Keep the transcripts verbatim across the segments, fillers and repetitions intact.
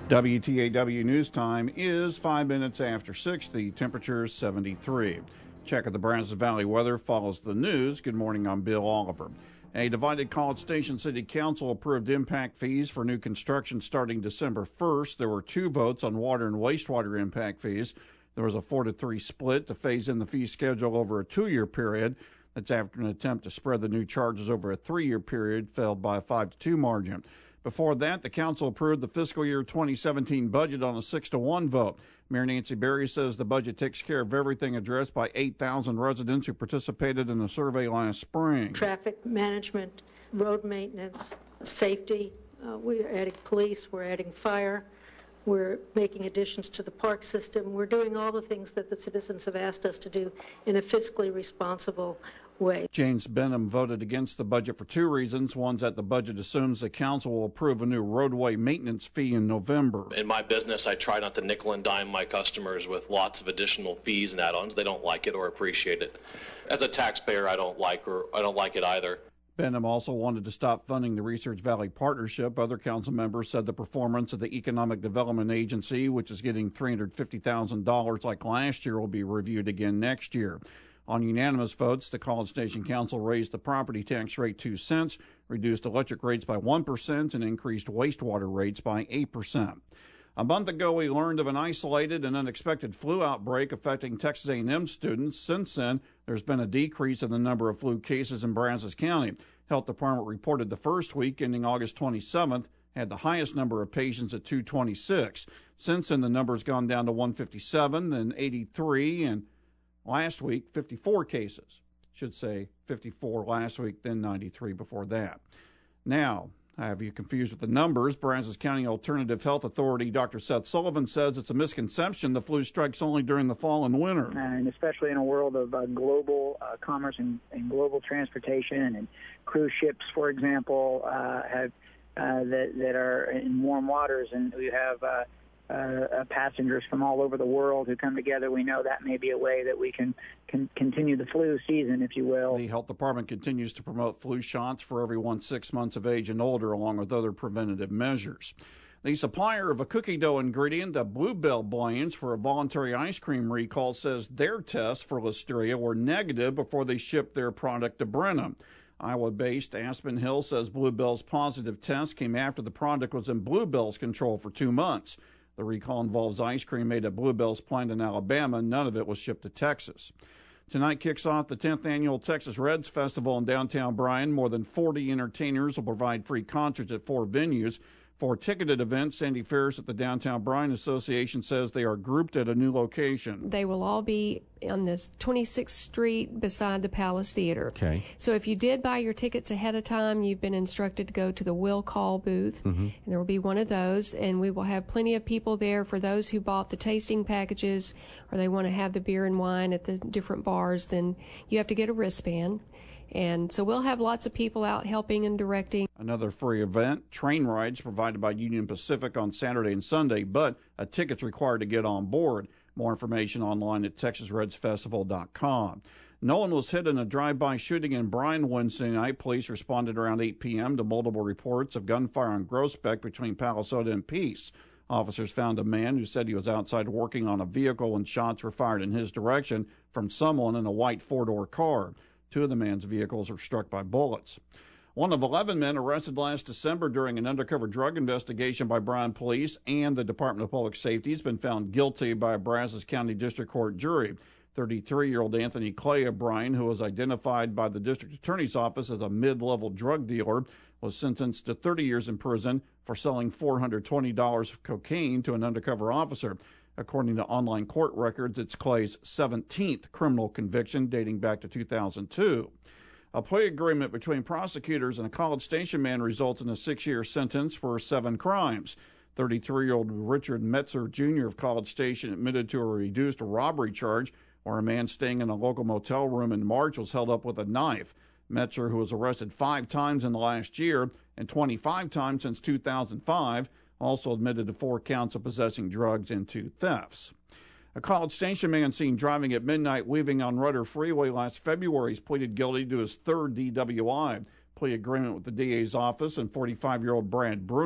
W T A W News Time is five minutes after six. The temperature is seventy-three. Check of the Brazos Valley weather follows the news. Good morning, I'm Bill Oliver. A divided College Station City Council approved impact fees for new construction starting December first. There were two votes on water and wastewater impact fees. There was a four to three split to phase in the fee schedule over a two-year period. That's after an attempt to spread the new charges over a three-year period failed by a five to two margin. Before that, the council approved the fiscal year twenty seventeen budget on a six to one vote. Mayor Nancy Berry says the budget takes care of everything addressed by eight thousand residents who participated in a survey last spring. Traffic management, road maintenance, safety. Uh, we're adding police, we're adding fire. We're making additions to the park system. We're doing all the things that the citizens have asked us to do in a fiscally responsible way. James Benham voted against the budget for two reasons. One's that the budget assumes the council will approve a new roadway maintenance fee in November. In my business, I try not to nickel and dime my customers with lots of additional fees and add-ons. They don't like it or appreciate it. As a taxpayer, I don't like or I don't like it either. Benham also wanted to stop funding the Research Valley Partnership. Other council members said the performance of the Economic Development Agency, which is getting three hundred fifty thousand dollars like last year, will be reviewed again next year. On unanimous votes, the College Station Council raised the property tax rate two cents, reduced electric rates by one percent, and increased wastewater rates by eight percent. A month ago, we learned of an isolated and unexpected flu outbreak affecting Texas A and M students. Since then, there's been a decrease in the number of flu cases in Brazos County. Health Department reported the first week, ending August twenty-seventh, had the highest number of patients at two twenty-six. Since then, the number's gone down to one fifty-seven, then eighty-three, and last week, fifty-four cases. Should say fifty-four last week, then ninety-three before that. Now, I have you confused with the numbers. Brazos County Alternative Health Authority Doctor Seth Sullivan says it's a misconception the flu strikes only during the fall and winter. And especially in a world of uh, global uh, commerce and, and global transportation, and cruise ships, for example, uh, have uh, that, that are in warm waters, and we have uh, uh, uh, passengers from all over the world who come together. We know that may be a way that we can, can continue the flu season, if you will. The health department continues to promote flu shots for everyone six months of age and older, along with other preventative measures. The supplier of a cookie dough ingredient, the Bluebell Brands, for a voluntary ice cream recall, says their tests for Listeria were negative before they shipped their product to Brenham. Iowa-based Aspen Hill says Bluebell's positive test came after the product was in Bluebell's control for two months. The recall involves ice cream made at Bluebell's plant in Alabama. None of it was shipped to Texas. Tonight kicks off the tenth Annual Texas Reds Festival in downtown Bryan. More than forty entertainers will provide free concerts at four venues. For ticketed events, Sandy Ferris at the Downtown Bryan Association says they are grouped at a new location. They will all be on this twenty-sixth Street beside the Palace Theater. Okay. So if you did buy your tickets ahead of time, you've been instructed to go to the Will Call booth, mm-hmm. and there will be one of those, and we will have plenty of people there for those who bought the tasting packages or they want to have the beer and wine at the different bars. Then you have to get a wristband. And so we'll have lots of people out helping and directing. Another free event, train rides provided by Union Pacific on Saturday and Sunday, but a ticket's required to get on board. More information online at texas reds festival dot com. No one was hit in a drive-by shooting in Bryan Wednesday night. Police responded around eight p.m. to multiple reports of gunfire on Groesbeck between Palisade and Peace. Officers found a man who said he was outside working on a vehicle when shots were fired in his direction from someone in a white four-door car. Two of the man's vehicles were struck by bullets. One of eleven men arrested last December during an undercover drug investigation by Bryan Police and the Department of Public Safety has been found guilty by a Brazos County District Court jury. thirty-three-year-old Anthony Clay of Bryan, who was identified by the District Attorney's Office as a mid-level drug dealer, was sentenced to thirty years in prison for selling four hundred twenty dollars of cocaine to an undercover officer. According to online court records, it's Clay's seventeenth criminal conviction dating back to two thousand two. A plea agreement between prosecutors and a College Station man results in a six-year sentence for seven crimes. thirty-three-year-old Richard Metzer Junior of College Station admitted to a reduced robbery charge where a man staying in a local motel room in March was held up with a knife. Metzer, who was arrested five times in the last year and twenty-five times since two thousand five, also admitted to four counts of possessing drugs and two thefts. A College Station man seen driving at midnight weaving on Rudder Freeway last February has pleaded guilty to his third D W I. Plea agreement with the D A's office and forty-five-year-old Brad Bruner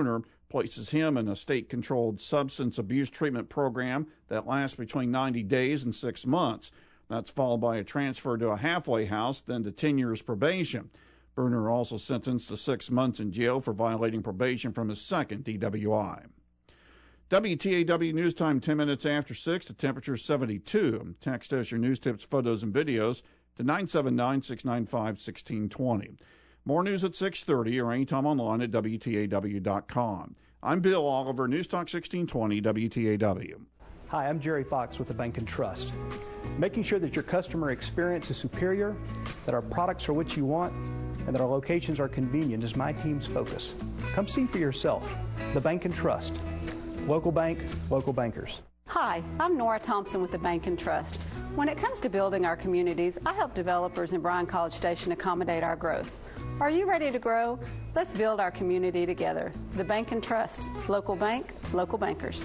places him in a state-controlled substance abuse treatment program that lasts between ninety days and six months. That's followed by a transfer to a halfway house, then to ten years probation. Bruner also sentenced to six months in jail for violating probation from his second D W I. W T A W News Time, ten minutes after six. The temperature is seventy-two. Text us your news tips, photos, and videos to nine seven nine, six nine five, one six two zero. More news at six thirty or anytime online at W T A W dot com. I'm Bill Oliver, News Talk sixteen twenty W T A W. Hi, I'm Jerry Fox with the Bank and Trust. Making sure that your customer experience is superior, that our products are what you want, and that our locations are convenient is my team's focus. Come see for yourself. The Bank and Trust. Local bank, local bankers. Hi, I'm Nora Thompson with the Bank and Trust. When it comes to building our communities, I help developers in Bryan College Station accommodate our growth. Are you ready to grow? Let's build our community together. The Bank and Trust. Local bank, local bankers.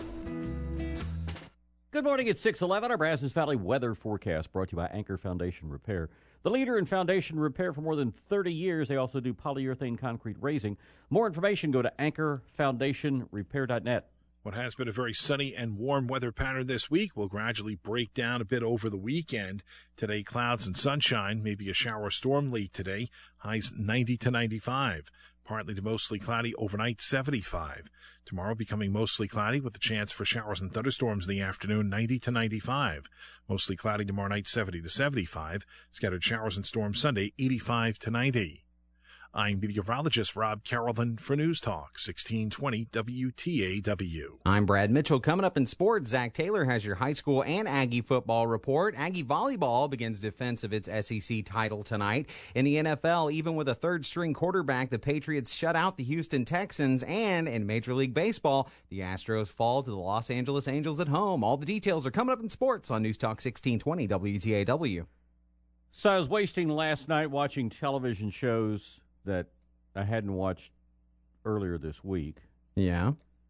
Good morning at six eleven. Our Brazos Valley weather forecast brought to you by Anchor Foundation Repair. The leader in foundation repair for more than thirty years. They also do polyurethane concrete raising. More information, go to anchor foundation repair dot net. What has been a very sunny and warm weather pattern this week will gradually break down a bit over the weekend. Today, clouds and sunshine, maybe a shower storm late today. Highs ninety to ninety-five. Partly to mostly cloudy overnight, seventy-five. Tomorrow becoming mostly cloudy with a chance for showers and thunderstorms in the afternoon, ninety to ninety-five. Mostly cloudy tomorrow night, seventy to seventy-five. Scattered showers and storms Sunday, eighty-five to ninety. I'm meteorologist Rob Carolyn for News Talk sixteen twenty W T A W. I'm Brad Mitchell. Coming up in sports, Zach Taylor has your high school and Aggie football report. Aggie volleyball begins defense of its S E C title tonight. In the N F L, even with a third-string quarterback, the Patriots shut out the Houston Texans. And in Major League Baseball, the Astros fall to the Los Angeles Angels at home. All the details are coming up in sports on News Talk sixteen twenty W T A W. So I was wasting last night watching television shows that I hadn't watched earlier this week. Yeah.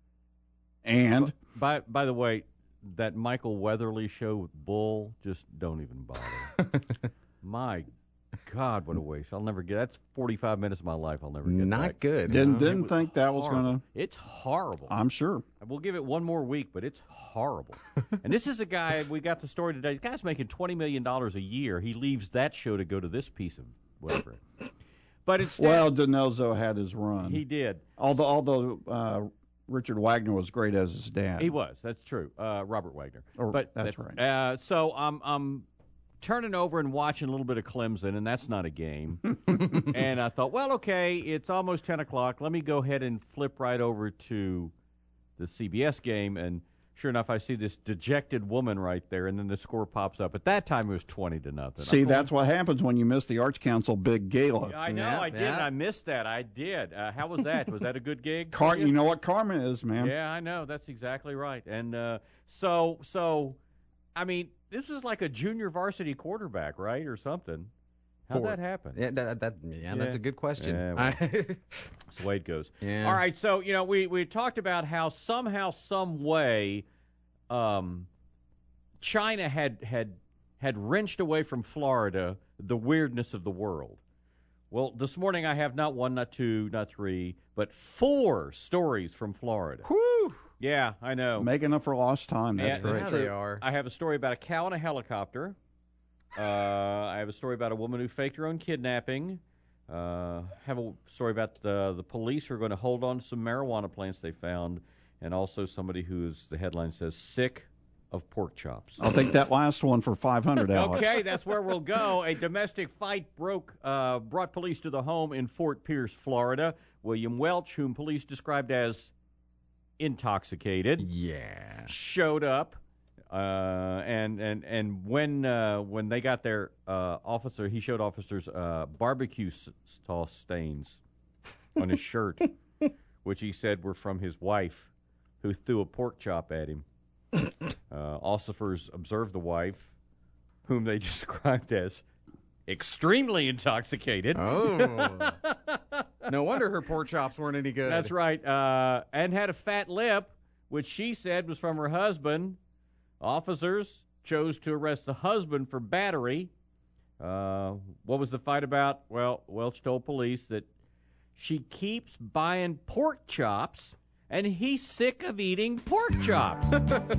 And? By by the way, that Michael Weatherly show with Bull, just don't even bother. My God, what a waste. I'll never get that's forty-five minutes of my life I'll never get Not back. good. Didn't, didn't think that was going to... It's horrible. I'm sure. We'll give it one more week, but it's horrible. And this is a guy, we got the story today, the guy's making twenty million dollars a year. He leaves that show to go to this piece of whatever. But instead, well, DiNozzo had his run. He did. Although, although uh, Richard Wagner was great as his dad. He was. That's true. Uh, Robert Wagner. Or, but that's that, right. Uh, so I'm I'm turning over and watching a little bit of Clemson, and that's not a game. And I thought, well, okay, it's almost ten o'clock. Let me go ahead and flip right over to the C B S game, and sure enough, I see this dejected woman right there, and then the score pops up. At that time, it was twenty to nothing. See, that's what happens when you miss the Arts Council big gala. I know, yeah, I did. yeah. I missed that. I did. Uh, how was that? Was that a good gig? Car- you know what karma is, man. Yeah, I know. That's exactly right. And uh, so, so, I mean, this was like a junior varsity quarterback, right, or something. How'd For, that happen? Yeah, that, that, yeah, Yeah. that's a good question. Yeah, well, that's the way it goes. Yeah. All right, so, you know, we, we talked about how somehow, some way, um, China had, had, had wrenched away from Florida the weirdness of the world. Well, this morning I have not one, not two, not three, but four stories from Florida. Whew. Yeah, I know. Making up for lost time. That's Yeah, great. Yeah, they are. I have a story about a cow in a helicopter. Uh, I have a story about a woman who faked her own kidnapping. Uh, have a story about the, the police who are going to hold on to some marijuana plants they found, and also somebody who's, the headline says, sick of pork chops. I'll take that last one for five hundred, Alex. Okay, that's where we'll go. A domestic fight broke, uh, brought police to the home in Fort Pierce, Florida. William Welch, whom police described as intoxicated, Yeah. showed up. Uh, and and and when uh, when they got there, uh, officer he showed officers uh, barbecue s- sauce stains on his shirt, which he said were from his wife, who threw a pork chop at him. Uh, officers observed the wife, whom they described as extremely intoxicated. Oh. No wonder her pork chops weren't any good. That's right, uh, and had a fat lip, which she said was from her husband. Officers chose to arrest the husband for battery. Uh, what was the fight about? Well, Welch told police that she keeps buying pork chops and he's sick of eating pork chops.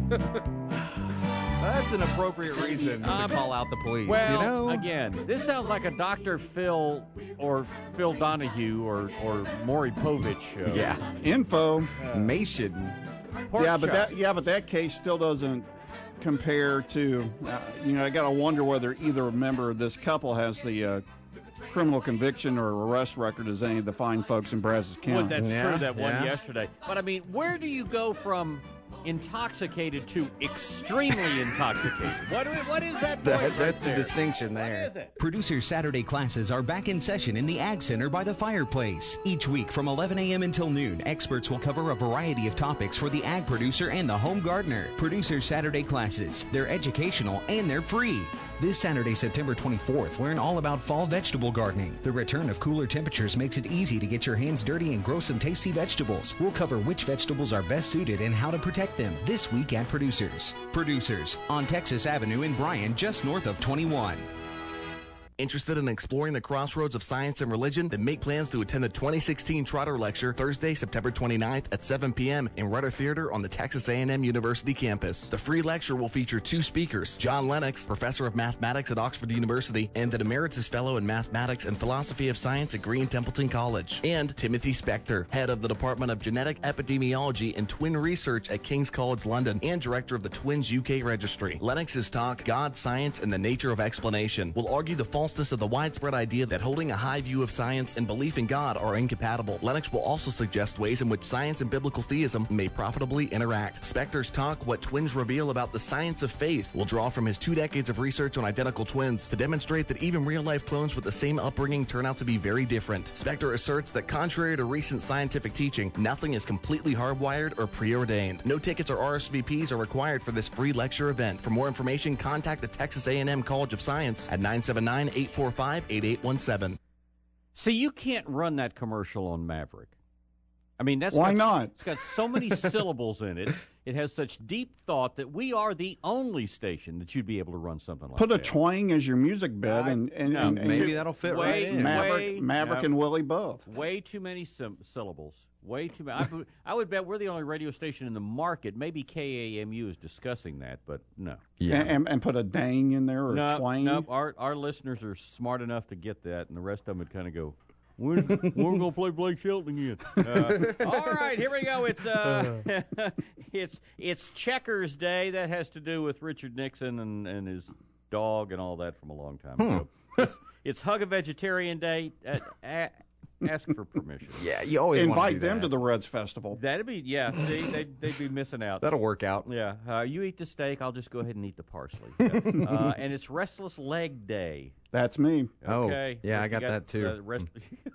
That's an appropriate reason to Um, call out the police. Well, you know? again, this sounds like a Doctor Phil or Phil Donahue or, or Maury Povich show. Yeah. Info. Mason. Pork yeah, but chops. that yeah, but that case still doesn't compare to. Uh, you know, I got to wonder whether either member of this couple has the uh, criminal conviction or arrest record as any of the fine folks in Brazos County. Well, that's Yeah, true, that one yeah. yesterday. But, I mean, where do you go from intoxicated to extremely intoxicated? What, what is that point That, right that's there? a distinction What there. is it? Producer Saturday classes are back in session in the Ag Center by the fireplace. Each week from eleven a.m. until noon, experts will cover a variety of topics for the ag producer and the home gardener. Producer Saturday classes, they're educational and they're free. This Saturday, September twenty-fourth, learn all about fall vegetable gardening. The return of cooler temperatures makes it easy to get your hands dirty and grow some tasty vegetables. We'll cover which vegetables are best suited and how to protect them this week at Producers. Producers on Texas Avenue in Bryan, just north of twenty-one. Interested in exploring the crossroads of science and religion? Then make plans to attend the twenty sixteen Trotter Lecture Thursday, September twenty-ninth at seven p.m. in Rudder Theater on the Texas A and M University campus. The free lecture will feature two speakers, John Lennox, professor of mathematics at Oxford University and an emeritus fellow in mathematics and philosophy of science at Green Templeton College, and Timothy Spector, head of the Department of Genetic Epidemiology and Twin Research at King's College London and director of the Twins U K Registry. Lennox's talk, God, Science, and the Nature of Explanation, will argue the false of the widespread idea that holding a high view of science and belief in God are incompatible. Lennox will also suggest ways in which science and biblical theism may profitably interact. Spector's talk, What Twins Reveal About the Science of Faith, will draw from his two decades of research on identical twins to demonstrate that even real-life clones with the same upbringing turn out to be very different. Spector asserts that contrary to recent scientific teaching, nothing is completely hardwired or preordained. No tickets or R S V Ps are required for this free lecture event. For more information, contact the Texas A and M College of Science at nine seven nine, eight four five, eight eight one seven. See, you can't run that commercial on Maverick. I mean, that's Why got, not? It's got so many syllables in it. It has such deep thought that we are the only station that you'd be able to run something like Put that. a twang as your music bed, I- and, and, no, and, and Maybe that'll fit way, right in. Maverick, way- Maverick no, and Willie both. Way too many sim- syllables. Way too many. I, would- I would bet we're the only radio station in the market. Maybe K A M U is discussing that, but no. Yeah. And, and, and put a dang in there or no, a twang. no, our our listeners are smart enough to get that, and the rest of them would kind of go, When, when we're gonna play Blake Shelton again? Uh, all right, here we go. It's uh, it's it's Checkers Day. That has to do with Richard Nixon and, and his dog and all that from a long time ago. It's, it's Hug a Vegetarian Day. Uh, a, ask for permission. Yeah, you always wanna Invite do them that. to the Reds Festival. That'd be yeah. See, they'd, they'd be missing out. That'll work out. Yeah, uh, you eat the steak. I'll just go ahead and eat the parsley. Yeah. uh, and it's Restless Leg Day. That's me. Okay. Oh, yeah, I You got that too. the rest-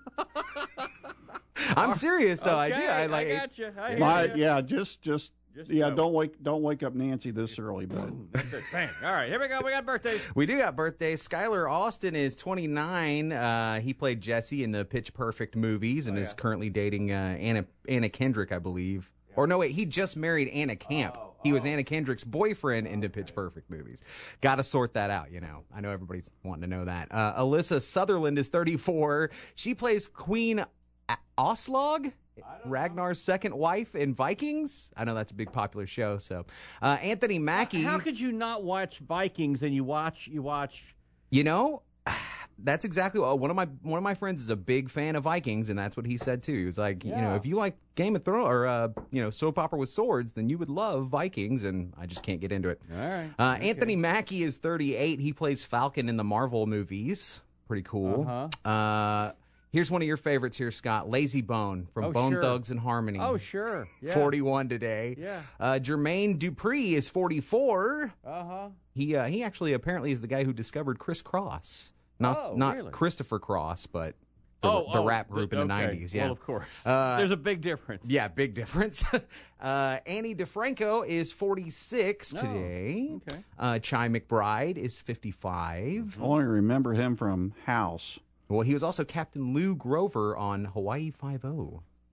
I'm serious though. I do. Okay, I like. I got you. I hear My, ya. yeah, just just, Just yeah. go. Don't wake don't wake up Nancy this early, bud. That's it. Bang. All right, here we go. We got birthdays. We do got birthdays. Skylar Austin is twenty-nine. Uh, he played Jesse in the Pitch Perfect movies and Oh, is yeah. currently dating uh, Anna Anna Kendrick, I believe. Or no, wait, he just married Anna Camp. Oh, he was Anna Kendrick's boyfriend in the Pitch Perfect movies. Got to sort that out, you know. I know everybody's wanting to know that. Uh, Alyssa Sutherland is thirty-four. She plays Queen A- Oslog, Ragnar's second wife in Vikings. I know that's a big popular show. So, uh, Anthony Mackie. How could you not watch Vikings and you watch you watch? You know, that's exactly what one of my one of my friends is a big fan of Vikings, and that's what he said too. He was like, you know, Yeah. if you like Game of Thrones or uh, you know, soap opera with swords, then you would love Vikings, and I just can't get into it. All right. Uh, Anthony Mackie is thirty-eight. He plays Falcon in the Marvel movies. Pretty cool. Uh-huh. Uh, here's one of your favorites here, Scott. Lazy Bone from Oh, Bone sure. Thugs and Harmony. Oh sure. Yeah. forty-one today. Yeah. Uh, Jermaine Dupree is forty-four. Uh huh. He uh, he actually apparently is the guy who discovered Criss Cross. Not Oh, not really? Christopher Cross, but the, Oh, the oh, rap group in the okay. nineties. Yeah, Well, of course. Uh, There's a big difference. yeah, big difference. uh, Annie DeFranco is forty-six Oh, today. okay. Uh, Chi McBride is fifty-five. I only remember him from House. Well, he was also Captain Lou Grover on Hawaii Five-O.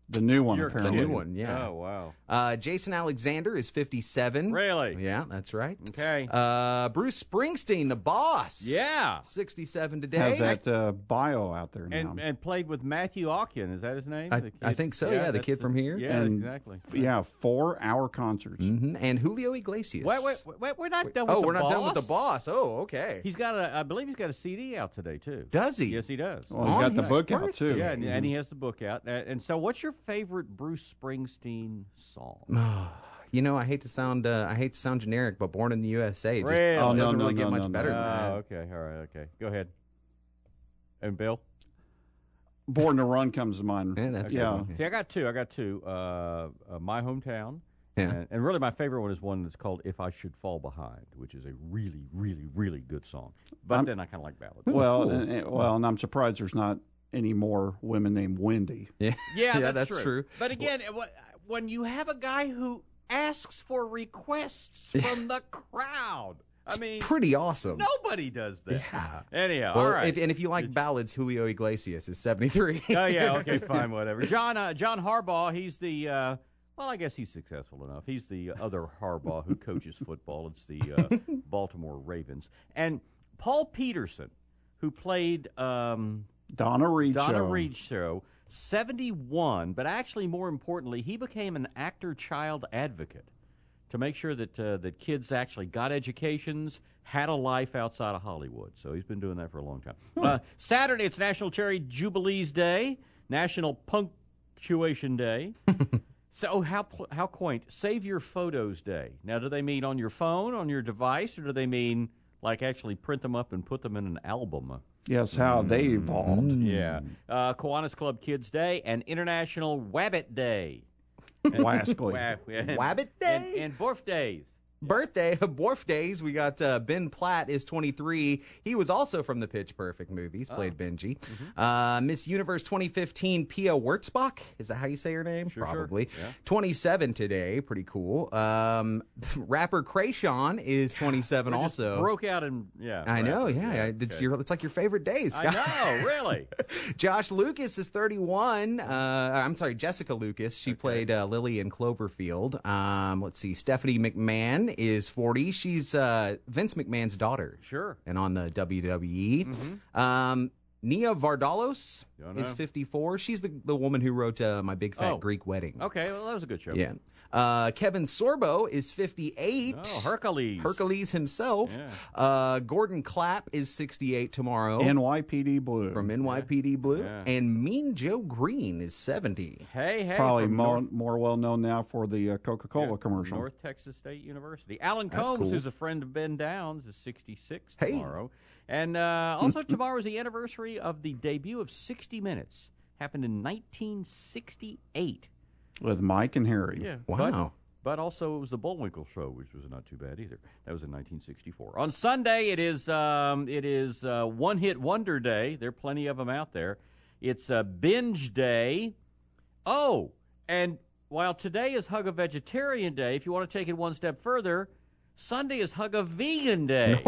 The new one, You're apparently. The new one, yeah. Oh, wow. Uh, Jason Alexander is fifty-seven. Really? Yeah, that's right. Okay. Uh, Bruce Springsteen, the boss. Yeah. sixty-seven today. Has that uh, bio out there now. And and played with Matthew Aukian. Is that his name? I, The I kid- think so, yeah, the that's kid from here. Yeah, And- exactly. Yeah, four-hour concerts. hmm And Julio Iglesias. Wait, wait, wait, we're not done with Oh, the we're not boss. done with the boss. Oh, okay. He's got a, I believe he's got a C D out today, too. Does he? Yes, he does. Well, he's On got the his book out, birthday. too. Yeah, and, and he has the book out. Uh, And so what's your favorite Bruce Springsteen song? You know, I hate to sound uh, I hate to sound generic, but Born in the U S A just Really? Oh, no, doesn't no, really no, get much no, no. better than Oh, that. okay. All right, okay. Go ahead. And Bill? Born to Run comes to mind. Yeah, that's a good yeah. one. See, I got two. I got two. Uh, uh, My Hometown. Yeah. And, and really, my favorite one is one that's called "If I Should Fall Behind," which is a really, really, really good song. But I'm- then I kind of like ballads. Well, cool. and, and- well, and I'm surprised there's not any more women named Wendy. Yeah, yeah, yeah, that's, that's true. But again, it- what- when you have a guy who asks for requests from the crowd, I mean, Pretty awesome. nobody does that. Yeah. Anyhow, Well, all right. if, and if you like ballads, Julio Iglesias is seventy-three. Oh yeah, okay, fine, whatever. John uh, John Harbaugh, he's the uh, well, I guess he's successful enough. He's the other Harbaugh who coaches football. It's the uh, Baltimore Ravens. And Paul Peterson, who played um, Donna Reed Donna Show. Reed Show, seventy-one, but actually more importantly, he became an actor-child advocate to make sure that uh, that kids actually got educations, had a life outside of Hollywood. So he's been doing that for a long time. Uh, Saturday, it's National Cherry Jubilees Day, National Punctuation Day. So how pl- how quaint. Save Your Photos Day. Now, do they mean on your phone, on your device, or do they mean like actually print them up and put them in an album? Yes, how they evolved. Yeah. Uh, Kiwanis Club Kids Day and International Wabbit Day. Wascally. Wa- Wabbit And, Day? and birthdays. Birthday, birthdays. We got uh, Ben Platt is twenty-three. He was also from the Pitch Perfect movies, played Oh. Benji. Mm-hmm. Uh, Miss Universe twenty fifteen, Pia Wurtzbach. Is that how you say her name? Sure, sure. Probably. Yeah. twenty-seven today. Pretty cool. Um, rapper Krayshawn is twenty-seven We just also. broke out in, yeah. I know, rappers, yeah. It's, okay. your, it's like your favorite days, I Scott. know, really. Josh Lucas is thirty-one. Uh, I'm sorry, Jessica Lucas. She played uh, Lily in Cloverfield. Um, let's see, Stephanie McMahon is forty. She's uh, Vince McMahon's daughter. Sure. And on the W W E. Um, Nia Vardalos Don't know. is fifty-four. She's the, the woman who wrote uh, My Big Fat Oh. Greek Wedding. Okay, well, that was a good show. Yeah. Uh, Kevin Sorbo is fifty-eight. Oh, Hercules. Hercules himself. Yeah. Uh, Gordon Clapp is sixty-eight tomorrow. N Y P D Blue. From N Y P D Blue. Yeah. And Mean Joe Green is seventy. Hey, hey. Probably from more, North, more well known now for the uh, Coca-Cola yeah, commercial. North Texas State University. Alan That's Combs, cool. who's a friend of Ben Downs, is sixty-six Hey. tomorrow. And uh, also tomorrow is the anniversary of the debut of sixty minutes. Happened in nineteen sixty-eight. With Mike and Harry. Yeah. Wow. But, but also it was the Bullwinkle Show, which was not too bad either. That was in nineteen sixty-four. On Sunday, it is um, it is uh, One Hit Wonder Day. There are plenty of them out there. It's uh, Binge Day. Oh, and while today is Hug a Vegetarian Day, if you want to take it one step further, Sunday is Hug a Vegan Day.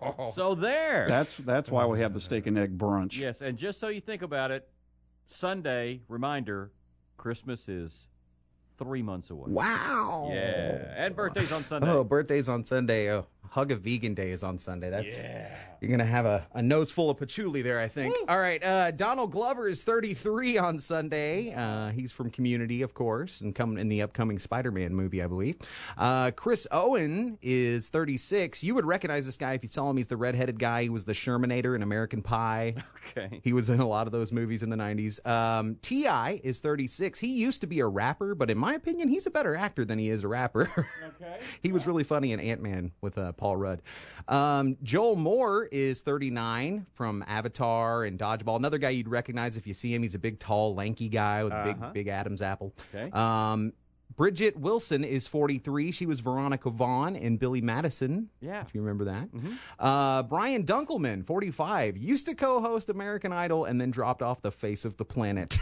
So there. That's that's why we have the steak and egg brunch. Yes, and just so you think about it, Sunday, reminder, Christmas is three months away. Wow. Yeah, and birthdays on Sunday. Oh, birthday's on Sunday. Oh, Hug a Vegan Day is on Sunday. That's Yeah. You're gonna have a, a nose full of patchouli there, I think. All right, uh, Donald Glover is thirty-three on Sunday. Uh, he's from Community, of course, and coming in the upcoming Spider-Man movie, I believe. Uh, Chris Owen is thirty-six. You would recognize this guy if you saw him. He's the redheaded guy. He was the Shermanator in American Pie. Okay. He was in a lot of those movies in the nineties. Um, T I is thirty-six. He used to be a rapper, but in my opinion, he's a better actor than he is a rapper. Okay. He was really funny in Ant-Man with uh, Paul Rudd. Um, Joel Moore is thirty-nine from Avatar and Dodgeball. Another guy you'd recognize if you see him. He's a big, tall, lanky guy with a Uh-huh. big, big Adam's apple. Okay. Um, Bridget Wilson is forty-three. She was Veronica Vaughn in Billy Madison. Yeah. If you remember that. Mm-hmm. Uh, Brian Dunkelman, forty-five. Used to co-host American Idol and then dropped off the face of the planet.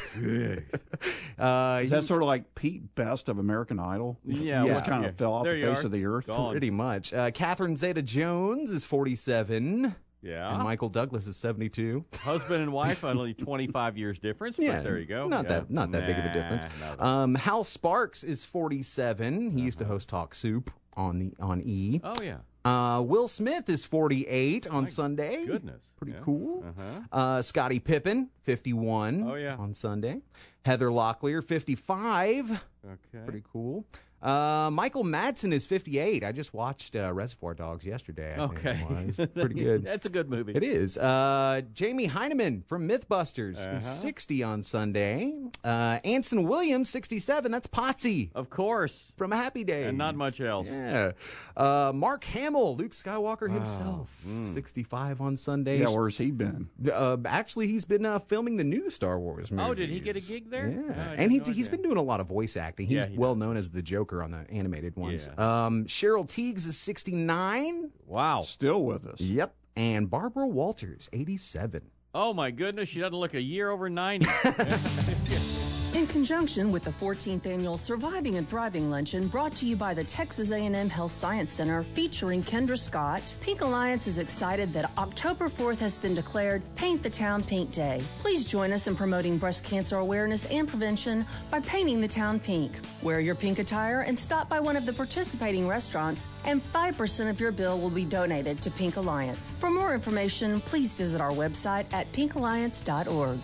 uh, Is that sort of like Pete Best of American Idol? Yeah, He well, just kind yeah. of fell off There the you face are. of the earth. Gone. Pretty much. Uh, Catherine Zeta-Jones is forty-seven. Yeah. And Michael Douglas is seventy-two. Husband and wife, only twenty-five years difference, Yeah, but there you go. Not Yeah. that not that nah, big of a difference. not Um, Hal Sparks is forty-seven. He used to host Talk Soup on the on E. Oh, yeah. Uh, Will Smith is forty-eight on My Sunday. Goodness. Pretty Yeah. cool. Uh-huh. Uh, Scottie Pippen, fifty-one Oh, yeah. on Sunday. Heather Locklear, fifty-five. Okay. Pretty cool. Uh, Michael Madsen is fifty-eight. I just watched uh, Reservoir Dogs yesterday. I Okay. think it was. Pretty good. That's a good movie. It is. Uh, Jamie Heineman from Mythbusters Uh-huh. is sixty on Sunday. Uh, Anson Williams, sixty-seven. That's Potsy. Of course. From Happy Days. And not much else. Yeah. Uh, Mark Hamill, Luke Skywalker himself, Mm. sixty-five on Sunday. Yeah, where's he been? Uh, actually, he's been uh, filming the new Star Wars movies. Oh, did he get a gig there? Yeah, No, I had and he, no he's idea. been doing a lot of voice acting. He's Yeah, he well known as the Joker on the animated ones. Yeah. Um, Cheryl Teagues is sixty-nine. Wow. Still with us. Yep. And Barbara Walters, eighty-seven. Oh, my goodness. She doesn't look a year over ninety. In conjunction with the fourteenth Annual Surviving and Thriving Luncheon brought to you by the Texas A and M Health Science Center featuring Kendra Scott, Pink Alliance is excited that October fourth has been declared Paint the Town Pink Day. Please join us in promoting breast cancer awareness and prevention by painting the town pink. Wear your pink attire and stop by one of the participating restaurants, and five percent of your bill will be donated to Pink Alliance. For more information, please visit our website at pink alliance dot org.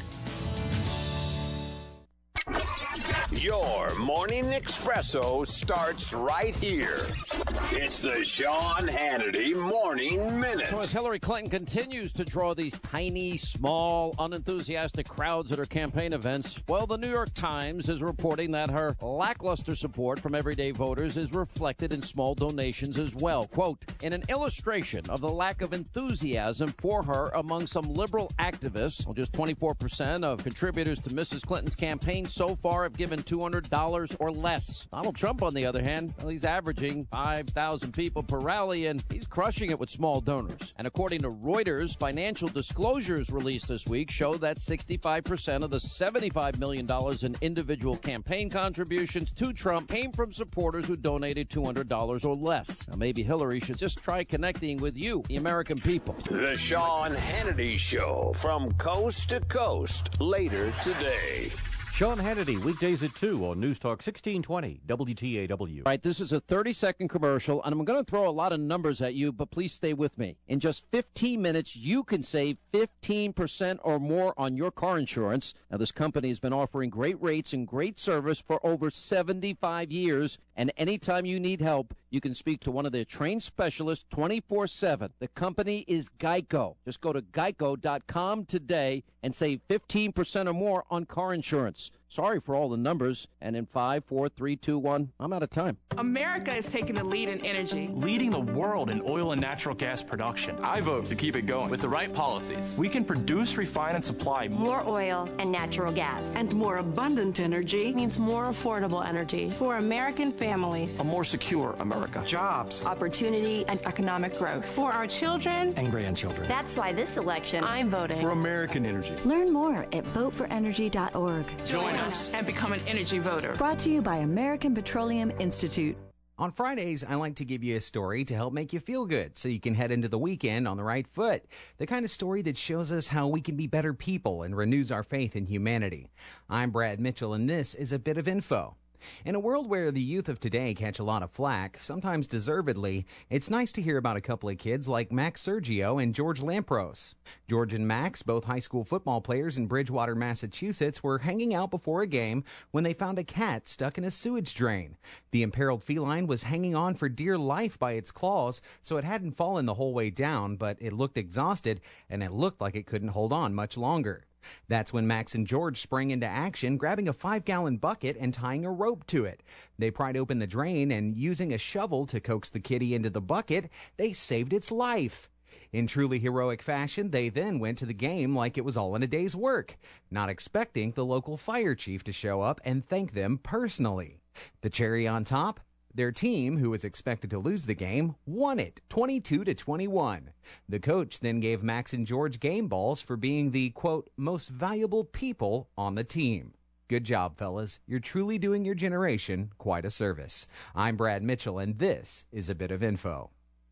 Your morning espresso starts right here. It's the Sean Hannity Morning Minute. So as Hillary Clinton continues to draw these tiny, small, unenthusiastic crowds at her campaign events, well, the New York Times is reporting that her lackluster support from everyday voters is reflected in small donations as well. Quote, in an illustration of the lack of enthusiasm for her among some liberal activists, well, just twenty-four percent of contributors to Missus Clinton's campaign so far have given two hundred dollars or less. Donald Trump, on the other hand, well, he's averaging five thousand people per rally, and he's crushing it with small donors. And according to Reuters, financial disclosures released this week show that sixty-five percent of the seventy-five million dollars in individual campaign contributions to Trump came from supporters who donated two hundred dollars or less. Now, maybe Hillary should just try connecting with you, the American people. The Sean Hannity Show from coast to coast later today. Sean Hannity, weekdays at two on News Talk sixteen twenty W T A W. All right, this is a thirty-second commercial, and I'm going to throw a lot of numbers at you, but please stay with me. In just fifteen minutes, you can save fifteen percent or more on your car insurance. Now, this company has been offering great rates and great service for over seventy-five years, and anytime you need help, you can speak to one of their trained specialists twenty-four seven. The company is Geico. Just go to geico dot com today and save fifteen percent or more on car insurance. Sorry for all the numbers. And in five, four, three, two, one, I'm out of time. America is taking the lead in energy. Leading the world in oil and natural gas production. I vote to keep it going. With the right policies, we can produce, refine, and supply more oil and natural gas. And more abundant energy means more affordable energy for American families. A more secure America. Jobs. Opportunity and economic growth. For our children and grandchildren. That's why this election, I'm voting for American energy. Learn more at vote for energy dot org. Join us and become an energy voter. Brought to you by American Petroleum Institute. On Fridays, I like to give you a story to help make you feel good so you can head into the weekend on the right foot. The kind of story that shows us how we can be better people and renews our faith in humanity. I'm Brad Mitchell, and this is a bit of info. In a world where the youth of today catch a lot of flack, sometimes deservedly, it's nice to hear about a couple of kids like Max Sergio and George Lampros. George and Max, both high school football players in Bridgewater, Massachusetts, were hanging out before a game when they found a cat stuck in a sewage drain. The imperiled feline was hanging on for dear life by its claws, so it hadn't fallen the whole way down, but it looked exhausted, and it looked like it couldn't hold on much longer. That's when Max and George sprang into action, grabbing a five-gallon bucket and tying a rope to it. They pried open the drain, and using a shovel to coax the kitty into the bucket, they saved its life. In truly heroic fashion, they then went to the game like it was all in a day's work, not expecting the local fire chief to show up and thank them personally. The cherry on top? Their team, who was expected to lose the game, won it twenty-two to twenty-one. The coach then gave Max and George game balls for being the, quote, most valuable people on the team. Good job, fellas. You're truly doing your generation quite a service. I'm Brad Mitchell, and this is a bit of info.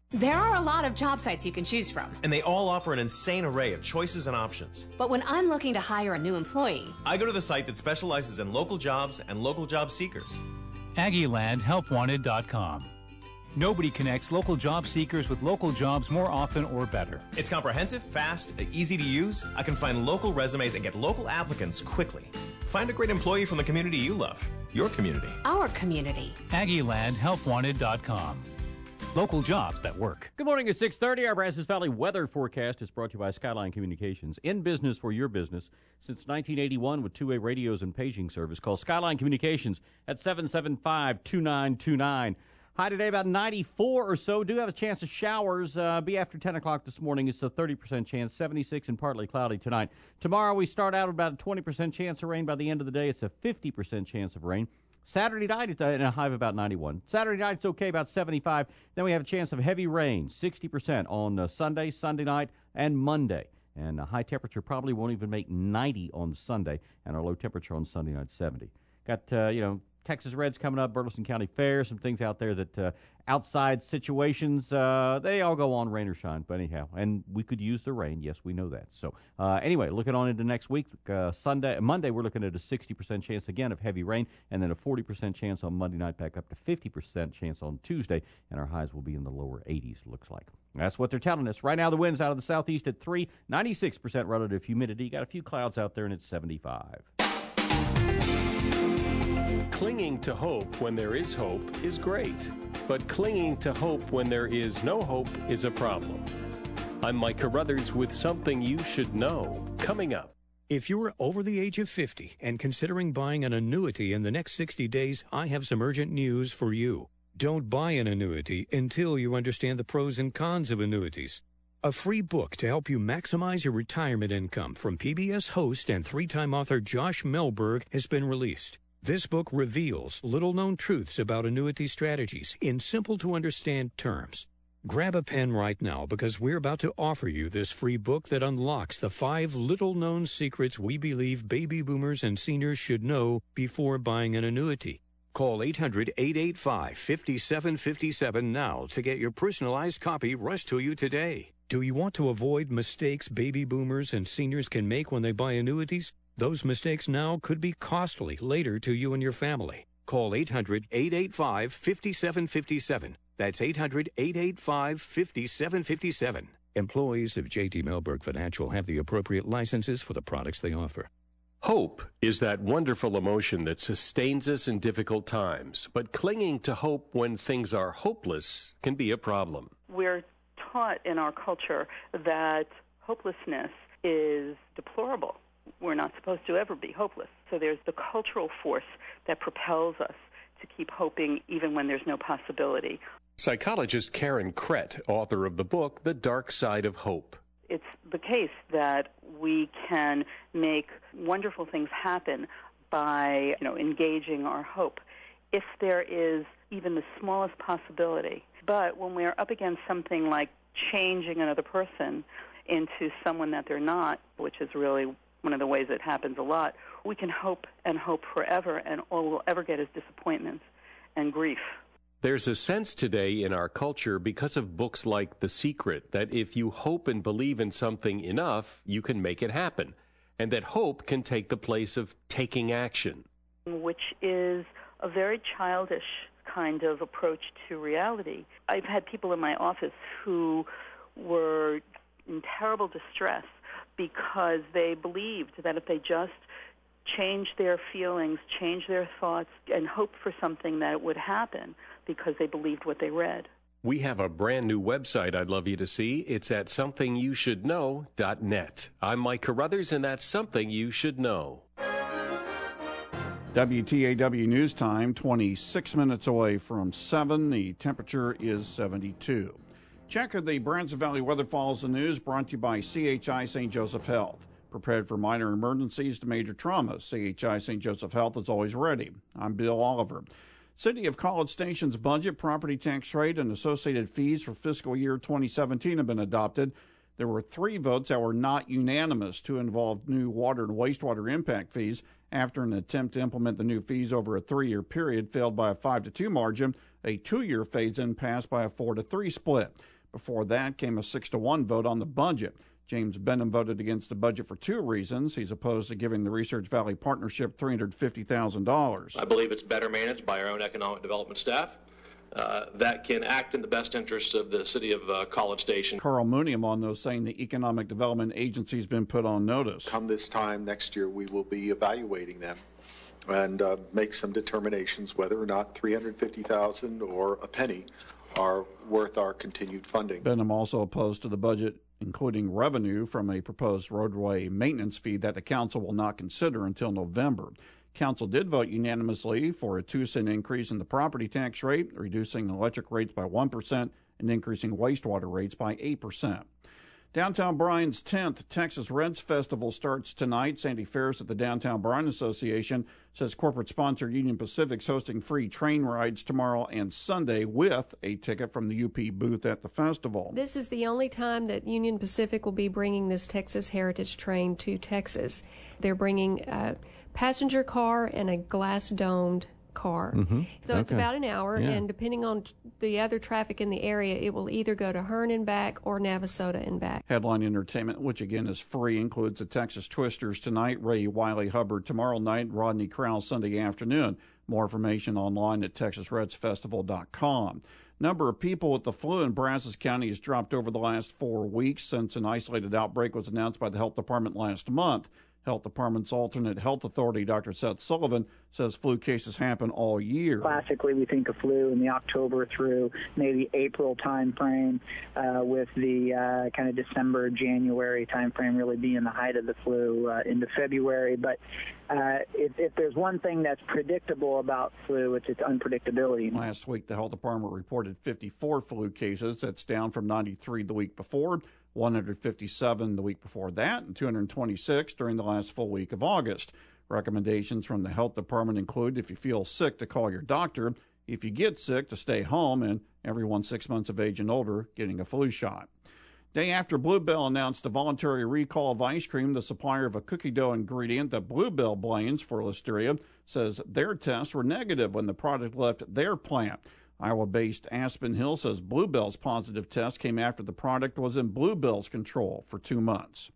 There are a lot of job sites you can choose from. And they all offer an insane array of choices and options. But when I'm looking to hire a new employee, I go to the site that specializes in local jobs and local job seekers. Aggieland Help Wanted dot com. Nobody connects local job seekers with local jobs more often or better. It's comprehensive, fast, easy to use. I can find local resumes and get local applicants quickly. Find a great employee from the community you love. Your community. Our community. Aggieland Help Wanted dot com. Local jobs that work. Good morning at six thirty. Our Brazos Valley weather forecast is brought to you by Skyline Communications. In business for your business since nineteen eighty-one with two-way radios and paging service. Call Skyline Communications at seven seven five, two nine two nine. High today about ninety-four or so. Do have a chance of showers. Uh, be after ten o'clock this morning. It's a thirty percent chance. seventy-six and partly cloudy tonight. Tomorrow we start out with about a twenty percent chance of rain. By the end of the day, it's a fifty percent chance of rain. Saturday night, it's in a high of about ninety-one. Saturday night, it's okay, about seventy-five. Then we have a chance of heavy rain, sixty percent on uh, Sunday, Sunday night, and Monday. And a high temperature probably won't even make ninety on Sunday, and our low temperature on Sunday night, seventy. Got, uh, you know, Texas Reds coming up, Burleson County Fair, some things out there that uh, outside situations, uh, they all go on rain or shine. But anyhow, and we could use the rain. Yes, we know that. So uh, anyway, looking on into next week, uh, Sunday, Monday, we're looking at a sixty percent chance again of heavy rain, and then a forty percent chance on Monday night, back up to fifty percent chance on Tuesday, and our highs will be in the lower eighties, looks like. That's what they're telling us. Right now, the wind's out of the southeast at three, ninety-six percent relative humidity. Got a few clouds out there, and it's seventy-five. Clinging to hope when there is hope is great, but clinging to hope when there is no hope is a problem. I'm Mike Carruthers with something you should know, coming up. If you're over the age of fifty and considering buying an annuity in the next sixty days, I have some urgent news for you. Don't buy an annuity until you understand the pros and cons of annuities. A free book to help you maximize your retirement income from P B S host and three-time author Josh Melberg has been released. This book reveals little-known truths about annuity strategies in simple-to-understand terms. Grab a pen right now because we're about to offer you this free book that unlocks the five little-known secrets we believe baby boomers and seniors should know before buying an annuity. Call eight hundred, eight eight five, five seven five seven now to get your personalized copy rushed to you today. Do you want to avoid mistakes baby boomers and seniors can make when they buy annuities? Those mistakes now could be costly later to you and your family. Call eight hundred, eight eight five, five seven five seven. That's eight hundred, eight eight five, five seven five seven. Employees of J T Melberg Financial have the appropriate licenses for the products they offer. Hope is that wonderful emotion that sustains us in difficult times, but clinging to hope when things are hopeless can be a problem. We're taught in our culture that hopelessness is deplorable. We're not supposed to ever be hopeless. So there's the cultural force that propels us to keep hoping even when there's no possibility. Psychologist Karen Krett, author of the book, The Dark Side of Hope. It's the case that we can make wonderful things happen by, you know, engaging our hope if there is even the smallest possibility. But when we're up against something like changing another person into someone that they're not, which is really one of the ways it happens a lot, we can hope and hope forever, and all we'll ever get is disappointments and grief. There's a sense today in our culture, because of books like The Secret, that if you hope and believe in something enough, you can make it happen, and that hope can take the place of taking action. Which is a very childish kind of approach to reality. I've had people in my office who were in terrible distress because they believed that if they just changed their feelings, changed their thoughts, and hoped for something, that it would happen because they believed what they read. We have a brand new website I'd love you to see. It's at something you should know dot net. I'm Mike Carruthers, and that's Something You Should Know. W T A W News Time, twenty-six minutes away from seven. The temperature is seventy-two. Check of the Brazos Valley weather follows the news, brought to you by C H I Saint Joseph Health. Prepared for minor emergencies to major trauma, C H I Saint Joseph Health is always ready. I'm Bill Oliver. City of College Station's budget, property tax rate, and associated fees for fiscal year twenty seventeen have been adopted. There were three votes that were not unanimous to involve new water and wastewater impact fees after an attempt to implement the new fees over a three-year period failed by a five to two margin. A two-year phase-in passed by a four to three split. Before that came a six to one vote on the budget. James Benham voted against the budget for two reasons. He's opposed to giving the Research Valley Partnership three hundred fifty thousand dollars. I believe it's better managed by our own economic development staff uh, that can act in the best interests of the city of uh, College Station. Carl Mooney among those saying the Economic Development Agency's been put on notice. Come this time next year, we will be evaluating them and uh, make some determinations whether or not three hundred fifty thousand dollars or a penny are worth our continued funding. Benham also opposed to the budget, including revenue from a proposed roadway maintenance fee that the council will not consider until November. Council did vote unanimously for a two cent increase in the property tax rate, reducing electric rates by one percent and increasing wastewater rates by eight percent. Downtown Bryan's tenth Texas Reds Festival starts tonight. Sandy Ferris at the Downtown Bryan Association says corporate sponsor Union Pacific's hosting free train rides tomorrow and Sunday with a ticket from the U P booth at the festival. This is the only time that Union Pacific will be bringing this Texas Heritage Train to Texas. They're bringing a passenger car and a glass-domed car. Mm-hmm. So it's Okay. about an hour, Yeah. and depending on the other traffic in the area, it will either go to Hearn and back or Navasota and back. Headline entertainment, which again is free, includes the Texas Twisters tonight, Ray Wiley Hubbard tomorrow night, Rodney Crowell Sunday afternoon. More information online at texas reds festival dot com. Number of people with the flu in Brazos County has dropped over the last four weeks since an isolated outbreak was announced by the health department last month. Health Department's alternate health authority, Doctor Seth Sullivan, says flu cases happen all year. Classically, we think of flu in the October through maybe April time frame, uh, with the uh, kind of December, January time frame really being the height of the flu uh, into February. But uh, if, if there's one thing that's predictable about flu, it's its unpredictability. Last week, the health department reported fifty-four flu cases. That's down from ninety-three the week before, one hundred fifty-seven the week before that, and two hundred twenty-six during the last full week of August. Recommendations from the health department include if you feel sick to call your doctor, if you get sick to stay home, and everyone six months of age and older getting a flu shot. Day after Bluebell announced a voluntary recall of ice cream, the supplier of a cookie dough ingredient that Bluebell blames for listeria says their tests were negative when the product left their plant. Iowa-based Aspen Hill says Bluebell's positive test came after the product was in Bluebell's control for two months.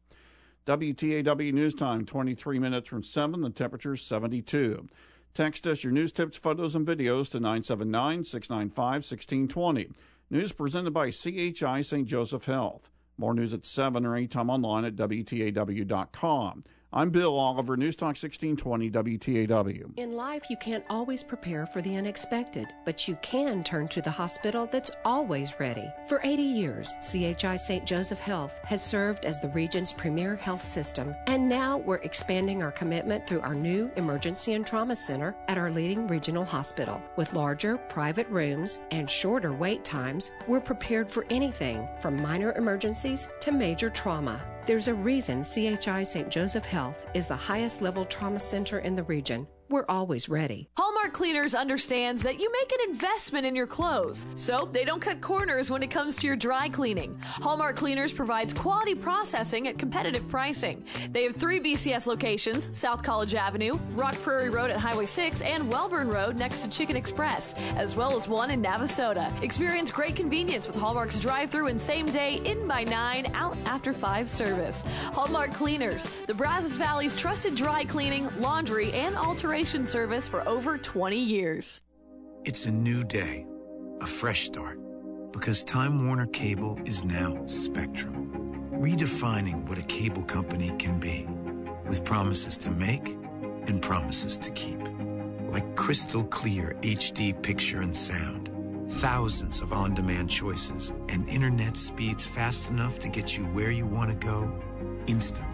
W T A W News Time, twenty-three minutes from seven, the temperature seventy-two. Text us your news tips, photos, and videos to nine seven nine, six nine five, one six two zero. News presented by C H I Saint Joseph Health. More news at seven or anytime online at W T A W dot com. I'm Bill Oliver, News Talk sixteen twenty W T A W. In life, you can't always prepare for the unexpected, but you can turn to the hospital that's always ready. For eighty years, C H I Saint Joseph Health has served as the region's premier health system, and now we're expanding our commitment through our new Emergency and Trauma Center at our leading regional hospital. With larger private rooms and shorter wait times, we're prepared for anything from minor emergencies to major trauma. There's a reason C H I Saint Joseph Health is the highest level trauma center in the region. We're always ready. Hallmark Cleaners understands that you make an investment in your clothes, so they don't cut corners when it comes to your dry cleaning. Hallmark Cleaners provides quality processing at competitive pricing. They have three B C S locations: South College Avenue, Rock Prairie Road at Highway six, and Welborn Road next to Chicken Express, as well as one in Navasota. Experience great convenience with Hallmark's drive-through and same-day in by nine, out after five service. Hallmark Cleaners, the Brazos Valley's trusted dry cleaning, laundry, and alteration service for over twenty years. It's a new day, a fresh start, because Time Warner Cable is now Spectrum, redefining what a cable company can be, with promises to make and promises to keep. Like crystal clear H D picture and sound, thousands of on-demand choices, and internet speeds fast enough to get you where you want to go instantly.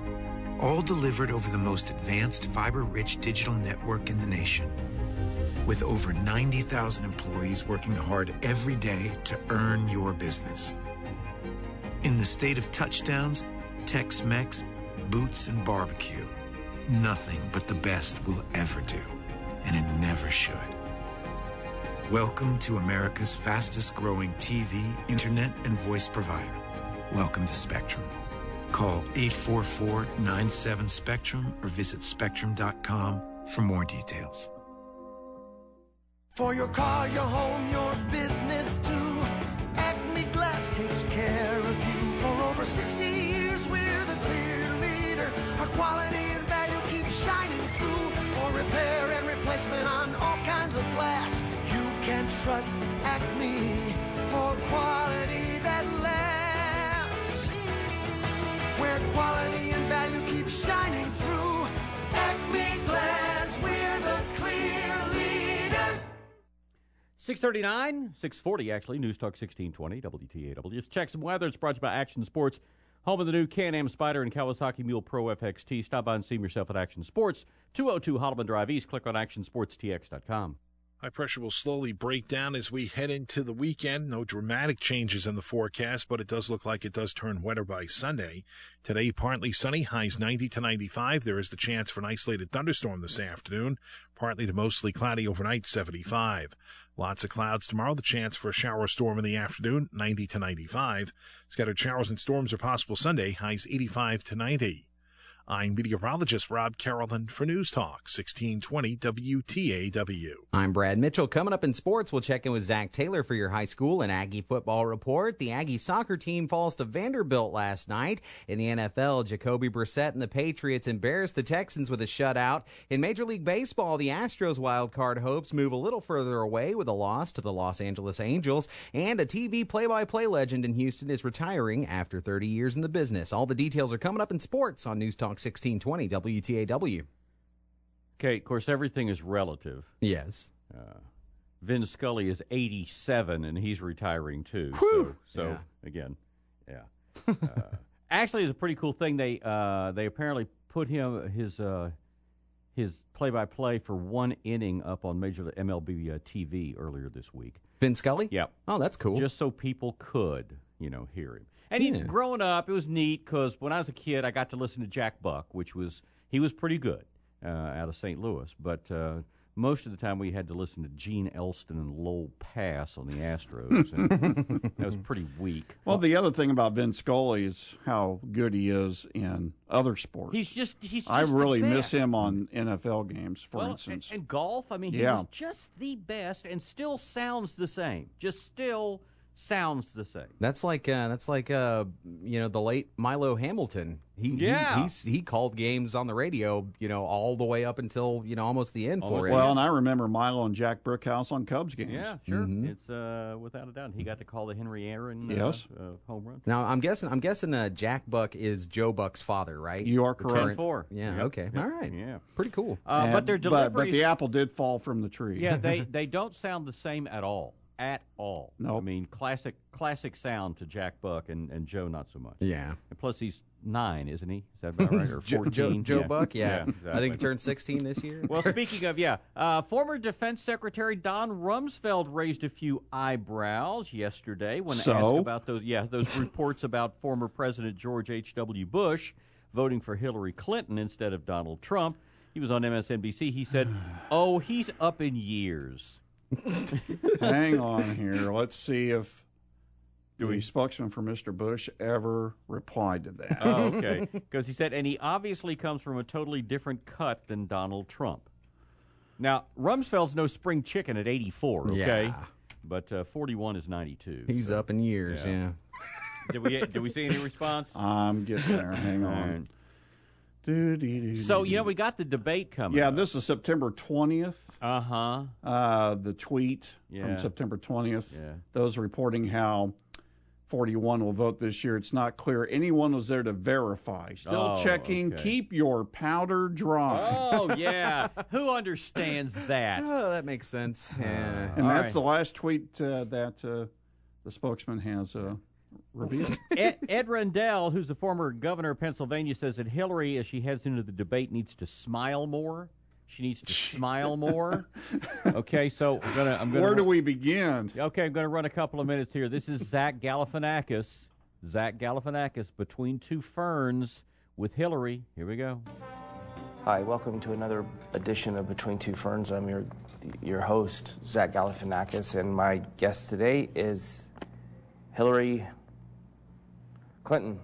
All delivered over the most advanced fiber-rich digital network in the nation. With over ninety thousand employees working hard every day to earn your business. In the state of touchdowns, Tex-Mex, boots, and barbecue, nothing but the best will ever do, and it never should. Welcome to America's fastest growing T V, internet, and voice provider. Welcome to Spectrum. Call eight four four, nine seven, Spectrum or visit spectrum dot com for more details. For your car, your home, your business too, Acme Glass sixty years we're the clear leader. Our quality and value keeps shining through. For repair and replacement on all kinds of glass, you can trust Acme for quality that lasts. Where quality and value keep shining through. Acme Glass, we're the clear leader. six thirty-nine, six forty actually, News Talk sixteen twenty, W T A W. Just check some weather. It's brought to you by Action Sports, home of the new Can-Am Spyder and Kawasaki Mule Pro F X T. Stop by and see yourself at Action Sports, two oh two Holloman Drive East. Click on action sports t x dot com. High pressure will slowly break down as we head into the weekend. No dramatic changes in the forecast, but it does look like it does turn wetter by Sunday. Today, partly sunny, highs ninety to ninety-five. There is the chance for an isolated thunderstorm this afternoon. Partly to mostly cloudy overnight, seventy-five. Lots of clouds tomorrow. The chance for a shower or storm in the afternoon, ninety to ninety-five. Scattered showers and storms are possible Sunday, highs eighty-five to ninety. I'm meteorologist Rob Carolyn for News Talk sixteen twenty W T A W. I'm Brad Mitchell. Coming up in sports, we'll check in with Zach Taylor for your high school and Aggie football report. The Aggie soccer team falls to Vanderbilt last night. In the N F L, Jacoby Brissett and the Patriots embarrassed the Texans with a shutout. In Major League Baseball, the Astros wildcard hopes move a little further away with a loss to the Los Angeles Angels. And a T V play-by-play legend in Houston is retiring after thirty years in the business. All the details are coming up in sports on News Talk sixteen twenty W T A W. Okay, of course, everything is relative. Yes. Uh, Vin Scully is eighty-seven, and he's retiring, too. Whew. So, so Yeah. again, yeah. uh, actually, it's a pretty cool thing. They uh, they apparently put him his uh, his play-by-play for one inning up on Major M L B uh, T V earlier this week. Vin Scully? Yeah. Oh, that's cool. Just so people could, you know, hear him. And he, Yeah. growing up, it was neat because when I was a kid, I got to listen to Jack Buck, which was, he was pretty good uh, out of Saint Louis. But uh, most of the time we had to listen to Gene Elston and Lowell Pass on the Astros. And that was pretty weak. Well, the other thing about Vin Scully is how good he is in other sports. He's just, he's just I really the miss best. him on N F L games, for well, instance. And, and golf, I mean, he Yeah. was just the best and still sounds the same. Just still sounds the same. That's like uh, that's like uh, you know, the late Milo Hamilton. He, Yeah. he he's, he called games on the radio, you know, all the way up until, you know, almost the end for it. Well, and I remember Milo and Jack Brookhouse on Cubs games. Yeah, sure. Mhm. It's uh, without a doubt. He got to call the Henry Aaron uh, Yes. uh, home run. Now I'm guessing I'm guessing uh, Jack Buck is Joe Buck's father, right? You are The correct. current- Four. Yeah. Yep. Okay. Yep. All right. Yeah. Pretty cool. Uh, And- but their but, but deliveries, the apple did fall from the tree. yeah, they they don't sound the same at all. At all. I Nope. mean, classic classic sound to Jack Buck and, and Joe not so much. Yeah. And plus, he's nine, isn't he? Is that about right? Or Joe, fourteen? Joe, Joe Yeah. Buck, yeah. I exactly. think he turned sixteen this year. Well, speaking of, yeah, uh, former Defense Secretary Don Rumsfeld raised a few eyebrows yesterday when So? asked about those, yeah, those reports about former President George H W. Bush voting for Hillary Clinton instead of Donald Trump. He was on M S N B C. He said, "Oh, he's up in years." Hang on here. Let's see if the spokesman for Mister Bush ever replied to that. Oh, okay. Because he said, and he obviously comes from a totally different cut than Donald Trump. Now, Rumsfeld's no spring chicken at eighty-four, okay? Yeah. But uh, forty-one is ninety-two. He's so. up in years, Yeah. yeah. Did we did we see any response? I'm getting there. Hang All on. right. Do, do, do, So, do, you know, do. we got the debate coming Yeah, up. this is September twentieth. Uh-huh. Uh, the tweet Yeah. from September twentieth. Yeah. Those reporting how forty-one will vote this year. It's not clear anyone was there to verify. Still Oh, checking. okay. Keep your powder dry. Oh, yeah. Who understands that? Oh, that makes sense. Yeah. And All that's right. the last tweet uh, that uh, the spokesman has uh, revealed. Ed, Ed Rendell, who's the former governor of Pennsylvania, says that Hillary, as she heads into the debate, needs to smile more. She needs to smile more. Okay, so I'm gonna. I'm gonna. Where do we begin? Okay, I'm going to run a couple of minutes here. This is Zach Galifianakis. Zach Galifianakis, Between Two Ferns with Hillary. Here we go. Hi, welcome to another edition of Between Two Ferns. I'm your your host, Zach Galifianakis, and my guest today is Hillary Clinton.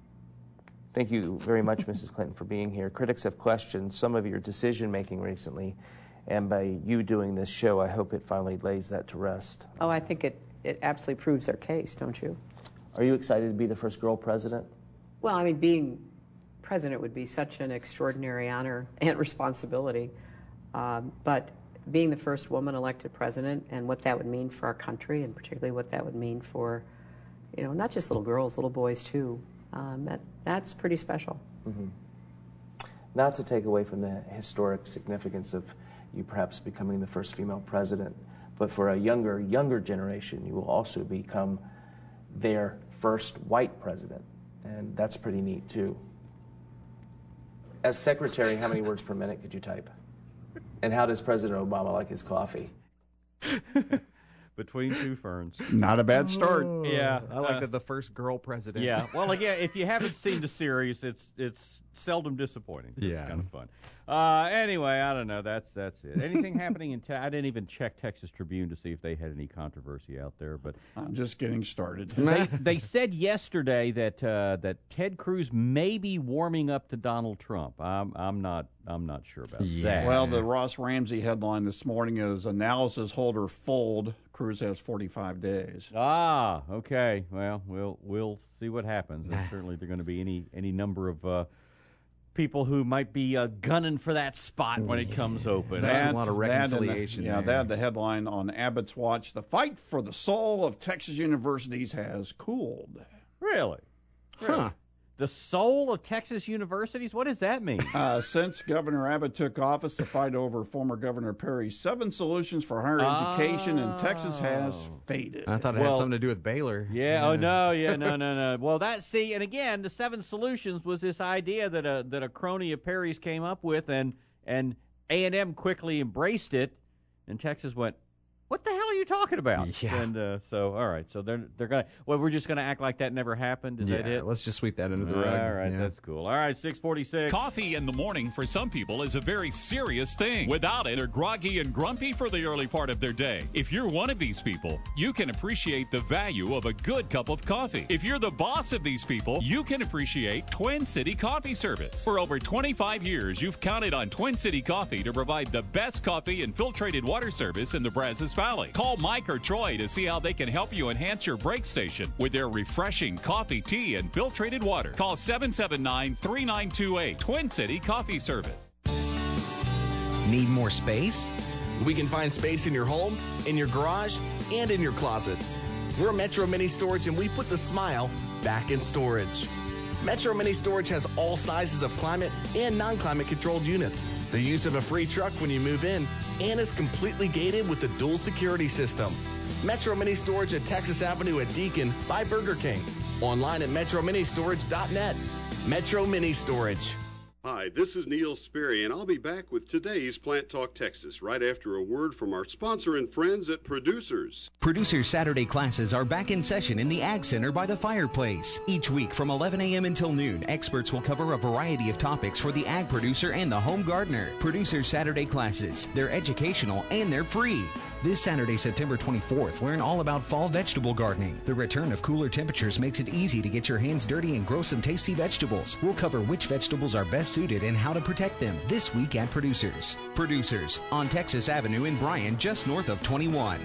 Thank you very much, Missus Clinton, for being here. Critics have questioned some of your decision-making recently, and by you doing this show, I hope it finally lays that to rest. Oh, I think it, it absolutely proves their case, don't you? Are you excited to be the first girl president? Well, I mean, being president would be such an extraordinary honor and responsibility. Um, but being the first woman elected president and what that would mean for our country, and particularly what that would mean for, you know, not just little girls, little boys too, um, that that's pretty special. Mm-hmm. Not to take away from the historic significance of you perhaps becoming the first female president, but for a younger, younger generation, you will also become their first white president, and that's pretty neat too. As secretary, how many words per minute could you type? And how does President Obama like his coffee? Between two ferns. Not a bad start. Oh, Yeah. I like uh, that the first girl president. Yeah. Well, again, if you haven't seen the series, it's it's seldom disappointing. It's Yeah. kind of fun. Uh, anyway, I don't know. That's that's it. Anything happening in? Te- I didn't even check Texas Tribune to see if they had any controversy out there, but I'm just getting started. they, they said yesterday that uh, that Ted Cruz may be warming up to Donald Trump. I'm I'm not I'm not sure about that. Well, the Ross Ramsey headline this morning is analysis holder fold. Cruz has forty-five days. Ah, okay. Well, we'll we'll see what happens. And certainly, there are going to be any any number of uh, people who might be uh, gunning for that spot when it comes open. That's That- a lot of that and the- reconciliation yeah, there. that the headline on Abbott's Watch: the fight for the soul of Texas universities has cooled. Really? Huh. The soul of Texas universities? What does that mean? Uh, since Governor Abbott took office, the fight over former Governor Perry's seven solutions for higher education in Texas has faded. I thought it Well, had something to do with Baylor. Yeah. Oh no. Yeah. No. No. No. Well, that see, and again, the seven solutions was this idea that a that a crony of Perry's came up with, and and A and M quickly embraced it, and Texas went, "What the hell are you talking about?" Yeah. And uh, so, all right. So they're they're gonna. Well, we're just gonna act like that never happened. Is yeah, that it? let's just sweep that under the All rug. right. Yeah. That's cool. All right. Six forty-six. Coffee in the morning for some people is a very serious thing. Without it, they're groggy and grumpy for the early part of their day. If you're one of these people, you can appreciate the value of a good cup of coffee. If you're the boss of these people, you can appreciate Twin City Coffee Service. For over twenty-five years, you've counted on Twin City Coffee to provide the best coffee and filtrated water service in the Brazos Valley. Call Mike or Troy to see how they can help you enhance your break station with their refreshing coffee, tea, and filtrated water. Call seven seven nine, three nine two eight. Twin City Coffee Service. Need more space? We can find space in your home, in your garage, and in your closets. We're Metro Mini Storage, and we put the smile back in storage. Metro Mini Storage has all sizes of climate and non-climate controlled units, the use of a free truck when you move in, and is completely gated with a dual security system. Metro Mini Storage at Texas Avenue at Deacon by Burger King. Online at metro mini storage dot net. Metro Mini Storage. Hi, this is Neil Sperry, and I'll be back with today's Plant Talk Texas right after a word from our sponsor and friends at Producers. Producers Saturday classes are back in session in the Ag Center by the fireplace. Each week from eleven a.m. until noon, experts will cover a variety of topics for the ag producer and the home gardener. Producers Saturday classes, they're educational and they're free. This Saturday, September twenty-fourth, learn all about fall vegetable gardening. The return of cooler temperatures makes it easy to get your hands dirty and grow some tasty vegetables. We'll cover which vegetables are best suited and how to protect them this week at Producers. Producers on Texas Avenue in Bryan, just north of twenty-one.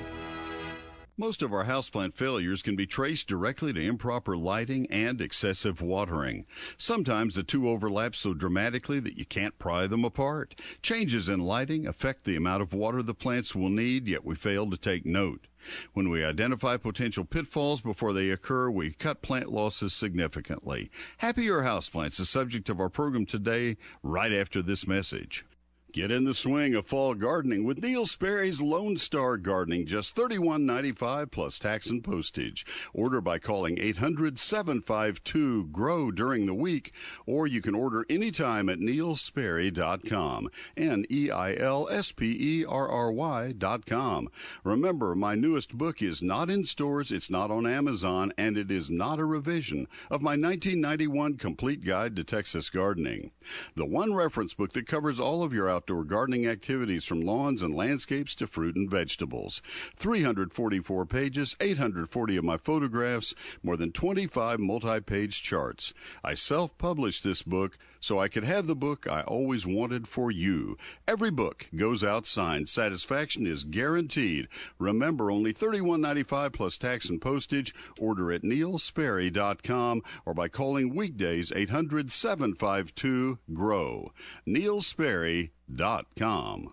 Most of our houseplant failures can be traced directly to improper lighting and excessive watering. Sometimes the two overlap so dramatically that you can't pry them apart. Changes in lighting affect the amount of water the plants will need, yet we fail to take note. When we identify potential pitfalls before they occur, we cut plant losses significantly. Happier houseplants, the subject of our program today, right after this message. Get in the swing of fall gardening with Neil Sperry's Lone Star Gardening, just thirty-one ninety-five plus tax and postage. Order by calling eight hundred, seven five two, G R O W during the week, or you can order anytime at neil sperry dot com, N E I L S P E R R Y dot com. Remember, my newest book is not in stores, it's not on Amazon, and it is not a revision of my nineteen ninety-one Complete Guide to Texas Gardening. The one reference book that covers all of your outdoor Outdoor gardening activities, from lawns and landscapes to fruit and vegetables. three hundred forty-four pages, eight hundred forty of my photographs, more than twenty-five multi-page charts. I self-published this book so I could have the book I always wanted for you. Every book goes out signed. Satisfaction is guaranteed. Remember, only thirty-one ninety-five plus tax and postage. Order at neil sperry dot com or by calling weekdays eight hundred, seven five two, G R O W. neil sperry dot com.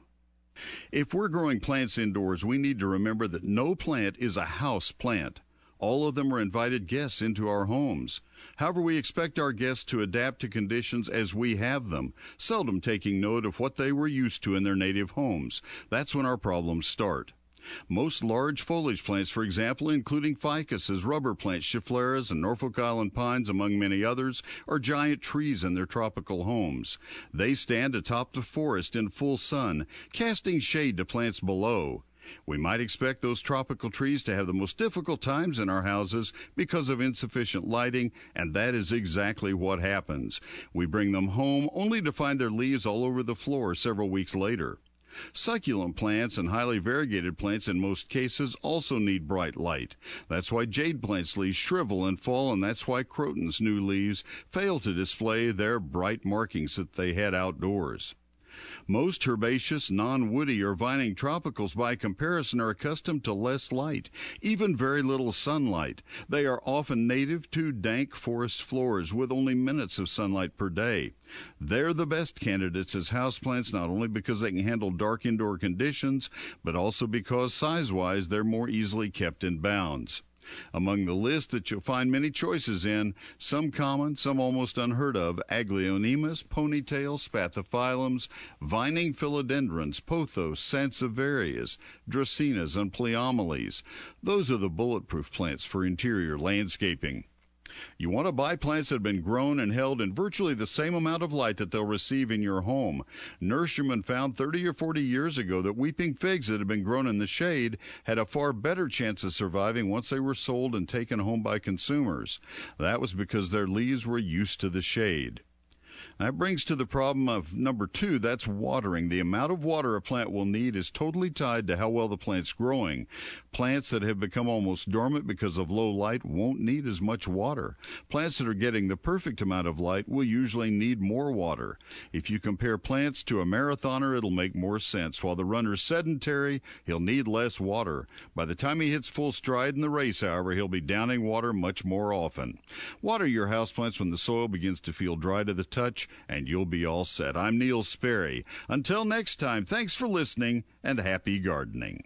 If we're growing plants indoors, we need to remember that no plant is a house plant. All of them are invited guests into our homes. However, we expect our guests to adapt to conditions as we have them, seldom taking note of what they were used to in their native homes. That's when our problems start. Most large foliage plants, for example, including ficuses, rubber plants, scheffleras, and Norfolk Island pines, among many others, are giant trees in their tropical homes. They stand atop the forest in full sun, casting shade to plants below. We might expect those tropical trees to have the most difficult times in our houses because of insufficient lighting, and that is exactly what happens. We bring them home only to find their leaves all over the floor several weeks later. Succulent plants and highly variegated plants in most cases also need bright light. That's why jade plants' leaves shrivel and fall, and that's why croton's new leaves fail to display their bright markings that they had outdoors. Most herbaceous, non-woody, or vining tropicals, by comparison, are accustomed to less light, even very little sunlight. They are often native to dank forest floors with only minutes of sunlight per day. They're the best candidates as houseplants, not only because they can handle dark indoor conditions, but also because size-wise they're more easily kept in bounds. Among the list that you'll find many choices in, some common, some almost unheard of: Aglaonemus, ponytail, spathiphyllums, vining philodendrons, pothos, sansevierias, dracaenas, and pleomales. Those are the bulletproof plants for interior landscaping. You want to buy plants that have been grown and held in virtually the same amount of light that they'll receive in your home. Nurserymen found thirty or forty years ago that weeping figs that had been grown in the shade had a far better chance of surviving once they were sold and taken home by consumers. That was because their leaves were used to the shade. That brings to the problem of number two, that's watering. The amount of water a plant will need is totally tied to how well the plant's growing. Plants that have become almost dormant because of low light won't need as much water. Plants that are getting the perfect amount of light will usually need more water. If you compare plants to a marathoner, it'll make more sense. While the runner's sedentary, he'll need less water. By the time he hits full stride in the race, however, he'll be downing water much more often. Water your houseplants when the soil begins to feel dry to the touch, and you'll be all set. I'm Neil Sperry. Until next time, thanks for listening, and happy gardening.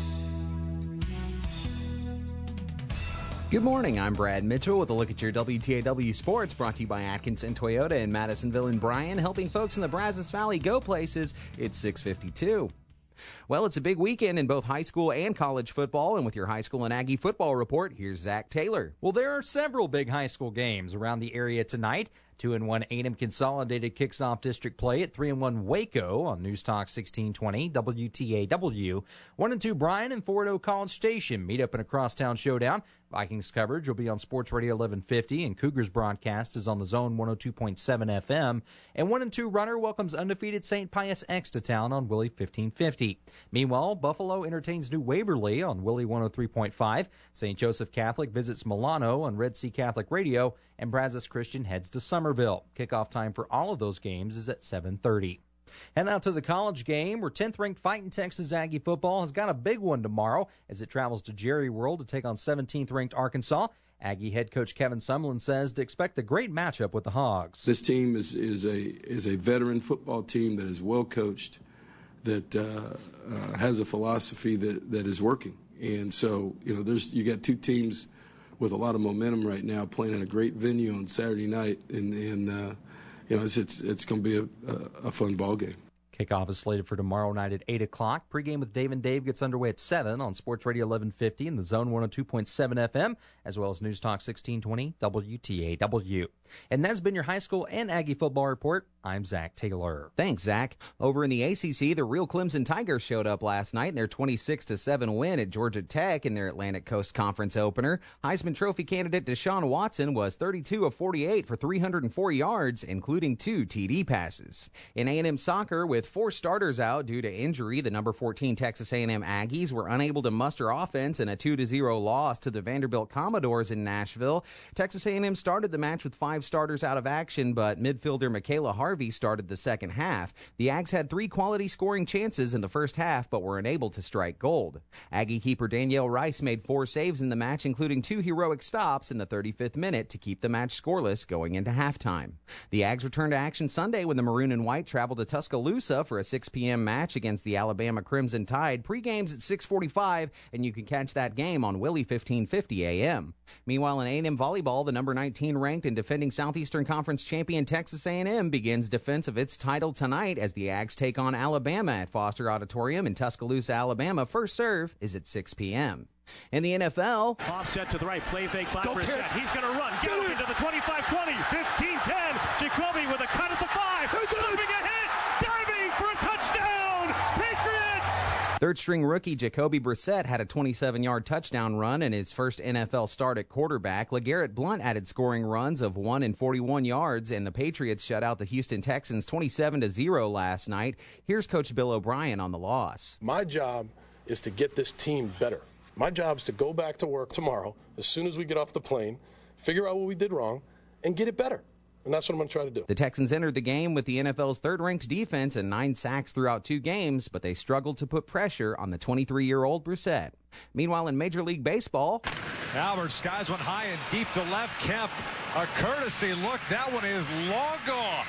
Good morning, I'm Brad Mitchell with a look at your W T A W Sports, brought to you by Atkinson Toyota in Madisonville and Bryan, helping folks in the Brazos Valley go places. It's six fifty-two. Well, it's a big weekend in both high school and college football, and with your high school and Aggie football report, here's Zach Taylor. Well, there are several big high school games around the area tonight. two and one A and M Consolidated kicks off district play at three and one Waco on News Talk sixteen twenty W T A W. one and two Bryan and four and oh College Station meet up in a crosstown showdown. Vikings coverage will be on Sports Radio eleven fifty, and Cougars broadcast is on the Zone one oh two point seven F M. And one and two Runner welcomes undefeated Saint Pius X to town on Willie fifteen fifty. Meanwhile, Buffalo entertains New Waverly on Willie one oh three point five. Saint Joseph Catholic visits Milano on Red Sea Catholic Radio, and Brazos Christian heads to Somerville. Kickoff time for all of those games is at seven thirty. Head out to the college game, where tenth-ranked Fighting Texas Aggie football has got a big one tomorrow as it travels to Jerry World to take on seventeenth-ranked Arkansas. Aggie head coach Kevin Sumlin says to expect a great matchup with the Hogs. This team is, is a is a veteran football team that is well coached, that uh, uh, has a philosophy that, that is working. And so, you know, there's you got two teams with a lot of momentum right now playing in a great venue on Saturday night, and, and uh, you know, it's it's, it's going to be a, a, a fun ball game. Kickoff is slated for tomorrow night at eight o'clock. Pregame with Dave and Dave gets underway at seven on Sports Radio eleven fifty and the Zone one oh two point seven F M, as well as News Talk sixteen twenty W T A W. And that's been your high school and Aggie football report. I'm Zach Taylor. Thanks, Zach. Over in the A C C, the real Clemson Tigers showed up last night in their twenty-six to seven win at Georgia Tech in their Atlantic Coast Conference opener. Heisman Trophy candidate Deshaun Watson was thirty-two of forty-eight for three hundred four yards, including two T D passes. In A and M soccer, with four starters out due to injury, the number fourteen Texas A and M Aggies were unable to muster offense in a two to zero loss to the Vanderbilt Commodores in Nashville. Texas A and M started the match with five starters out of action, but midfielder Michaela Harvey started the second half. The Ags had three quality scoring chances in the first half, but were unable to strike gold. Aggie keeper Danielle Rice made four saves in the match, including two heroic stops in the thirty-fifth minute to keep the match scoreless going into halftime. The Ags returned to action Sunday when the Maroon and White traveled to Tuscaloosa for a six p.m. match against the Alabama Crimson Tide. Pre-game's at six forty-five, and you can catch that game on Willie fifteen fifty A M. Meanwhile, in A and M volleyball, the number nineteen ranked and defending Southeastern Conference champion Texas A and M begins defense of its title tonight as the Ags take on Alabama at Foster Auditorium in Tuscaloosa, Alabama. First serve is at six p.m. In the N F L, offset to the right, play fake by Brissett. He's going to run, get him into the twenty-five twenty, fifteen ten. Jacoby with a cut at the five, slipping a hit, diving for a touchdown, Patriots! Third-string rookie Jacoby Brissett had a twenty-seven-yard touchdown run in his first N F L start at quarterback. LeGarrette Blount added scoring runs of one and forty-one yards, and the Patriots shut out the Houston Texans twenty-seven to zero last night. Here's Coach Bill O'Brien on the loss. My job is to get this team better. My job is to go back to work tomorrow as soon as we get off the plane, figure out what we did wrong, and get it better. And that's what I'm going to try to do. The Texans entered the game with the N F L's third-ranked defense and nine sacks throughout two games, but they struggled to put pressure on the twenty-three-year-old Brissett. Meanwhile, in Major League Baseball, Albert skies one high and deep to left. Kemp, a courtesy look. That one is long gone.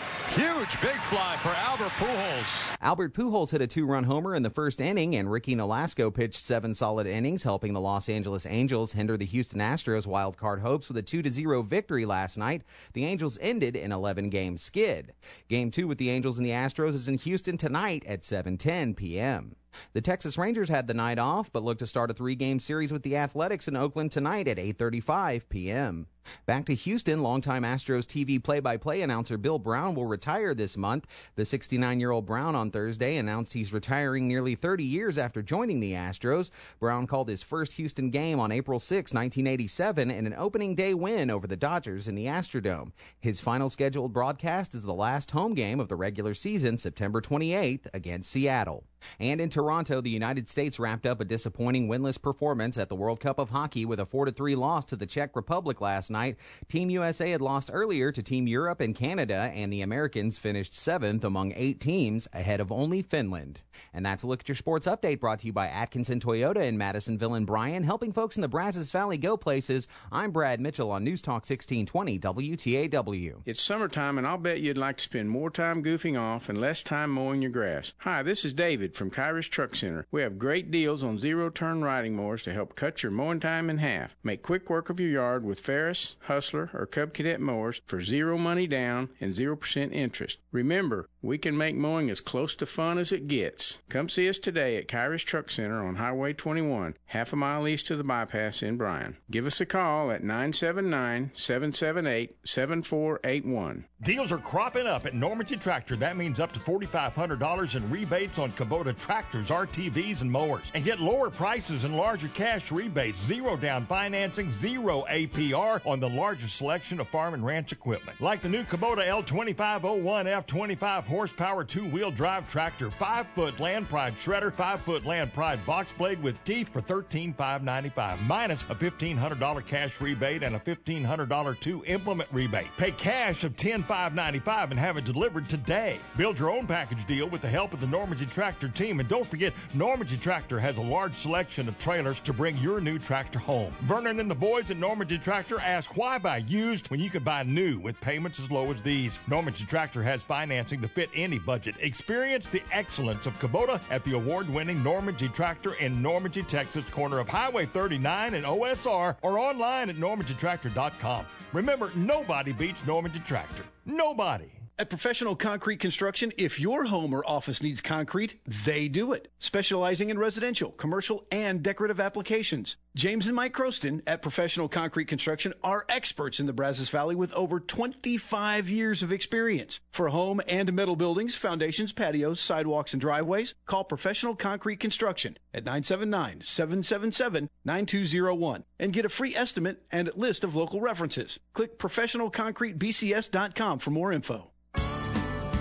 Huge big fly for Albert Pujols. Albert Pujols hit a two-run homer in the first inning, and Ricky Nolasco pitched seven solid innings, helping the Los Angeles Angels hinder the Houston Astros' wild-card hopes with a two to zero victory last night. The Angels ended an eleven-game skid. Game two with the Angels and the Astros is in Houston tonight at seven ten p.m. The Texas Rangers had the night off, but look to start a three-game series with the Athletics in Oakland tonight at eight thirty-five p.m. Back to Houston, longtime Astros T V play-by-play announcer Bill Brown will retire this month. The sixty-nine-year-old Brown on Thursday announced he's retiring nearly thirty years after joining the Astros. Brown called his first Houston game on April sixth, nineteen eighty-seven, in an opening day win over the Dodgers in the Astrodome. His final scheduled broadcast is the last home game of the regular season, September twenty-eighth, against Seattle. And in Toronto, the United States wrapped up a disappointing winless performance at the World Cup of Hockey with a four to three loss to the Czech Republic last night. Team U S A had lost earlier to Team Europe and Canada, and the Americans finished seventh among eight teams, ahead of only Finland. And that's a look at your sports update, brought to you by Atkinson Toyota in Madisonville and Bryan, helping folks in the Brazos Valley go places. I'm Brad Mitchell on News Talk sixteen twenty W T A W. It's summertime, and I'll bet you'd like to spend more time goofing off and less time mowing your grass. Hi, this is David from Kyrus Truck Center. We have great deals on zero-turn riding mowers to help cut your mowing time in half. Make quick work of your yard with Ferris, Hustler, or Cub Cadet mowers for zero money down and zero percent interest. Remember, we can make mowing as close to fun as it gets. Come see us today at Kyrus Truck Center on Highway twenty-one, half a mile east of the bypass in Bryan. Give us a call at nine seven nine, seven seven eight, seven four eight one. Deals are cropping up at Normandy Tractor. That means up to four thousand five hundred dollars in rebates on Kubota tractors, R T Vs, and mowers. And get lower prices and larger cash rebates, zero down financing, zero A P R on the largest selection of farm and ranch equipment. Like the new Kubota L twenty-five oh one F twenty-five horsepower two-wheel drive tractor, five foot Land Pride shredder, five foot Land Pride box blade with teeth for thirteen thousand five hundred ninety-five dollars, minus a fifteen hundred dollars cash rebate and a fifteen hundred dollars two-implement rebate. Pay cash of ten thousand five hundred ninety-five dollars and have it delivered today. Build your own package deal with the help of the Normandy Tractor team. And don't forget, Normandy Tractor has a large selection of trailers to bring your new tractor home. Vernon and the boys at Normandy Tractor ask, why buy used when you can buy new with payments as low as these? Normandy Tractor has financing to fit any budget. Experience the excellence of Kubota at the award-winning Normandy Tractor in Normandy, Texas, corner of Highway thirty-nine and O S R, or online at normandy tractor dot com. Remember, nobody beats Normandy Tractor. Nobody. At Professional Concrete Construction, if your home or office needs concrete, they do it. Specializing in residential, commercial, and decorative applications. James and Mike Croston at Professional Concrete Construction are experts in the Brazos Valley with over twenty-five years of experience. For home and metal buildings, foundations, patios, sidewalks, and driveways, call Professional Concrete Construction at nine seven nine, seven seven seven, nine two zero one and get a free estimate and list of local references. Click professional concrete b c s dot com for more info.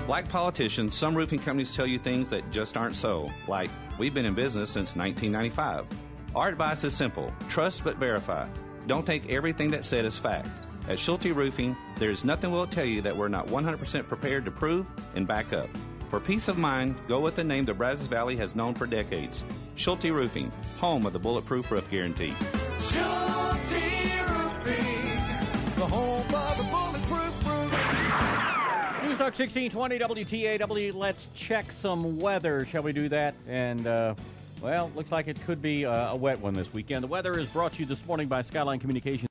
Like politicians, some roofing companies tell you things that just aren't so, like, we've been in business since nineteen ninety-five. Our advice is simple: trust but verify. Don't take everything that's said as fact. At Schulte Roofing, there is nothing we'll tell you that we're not one hundred percent prepared to prove and back up. For peace of mind, go with the name the Brazos Valley has known for decades. Schulte Roofing, home of the Bulletproof Roof Guarantee. Schulte Roofing, the home of the bulletproof roof. News Talk sixteen twenty W T A W. Let's check some weather. Shall we do that? And, uh, well, looks like it could be uh, a wet one this weekend. The weather is brought to you this morning by Skyline Communications.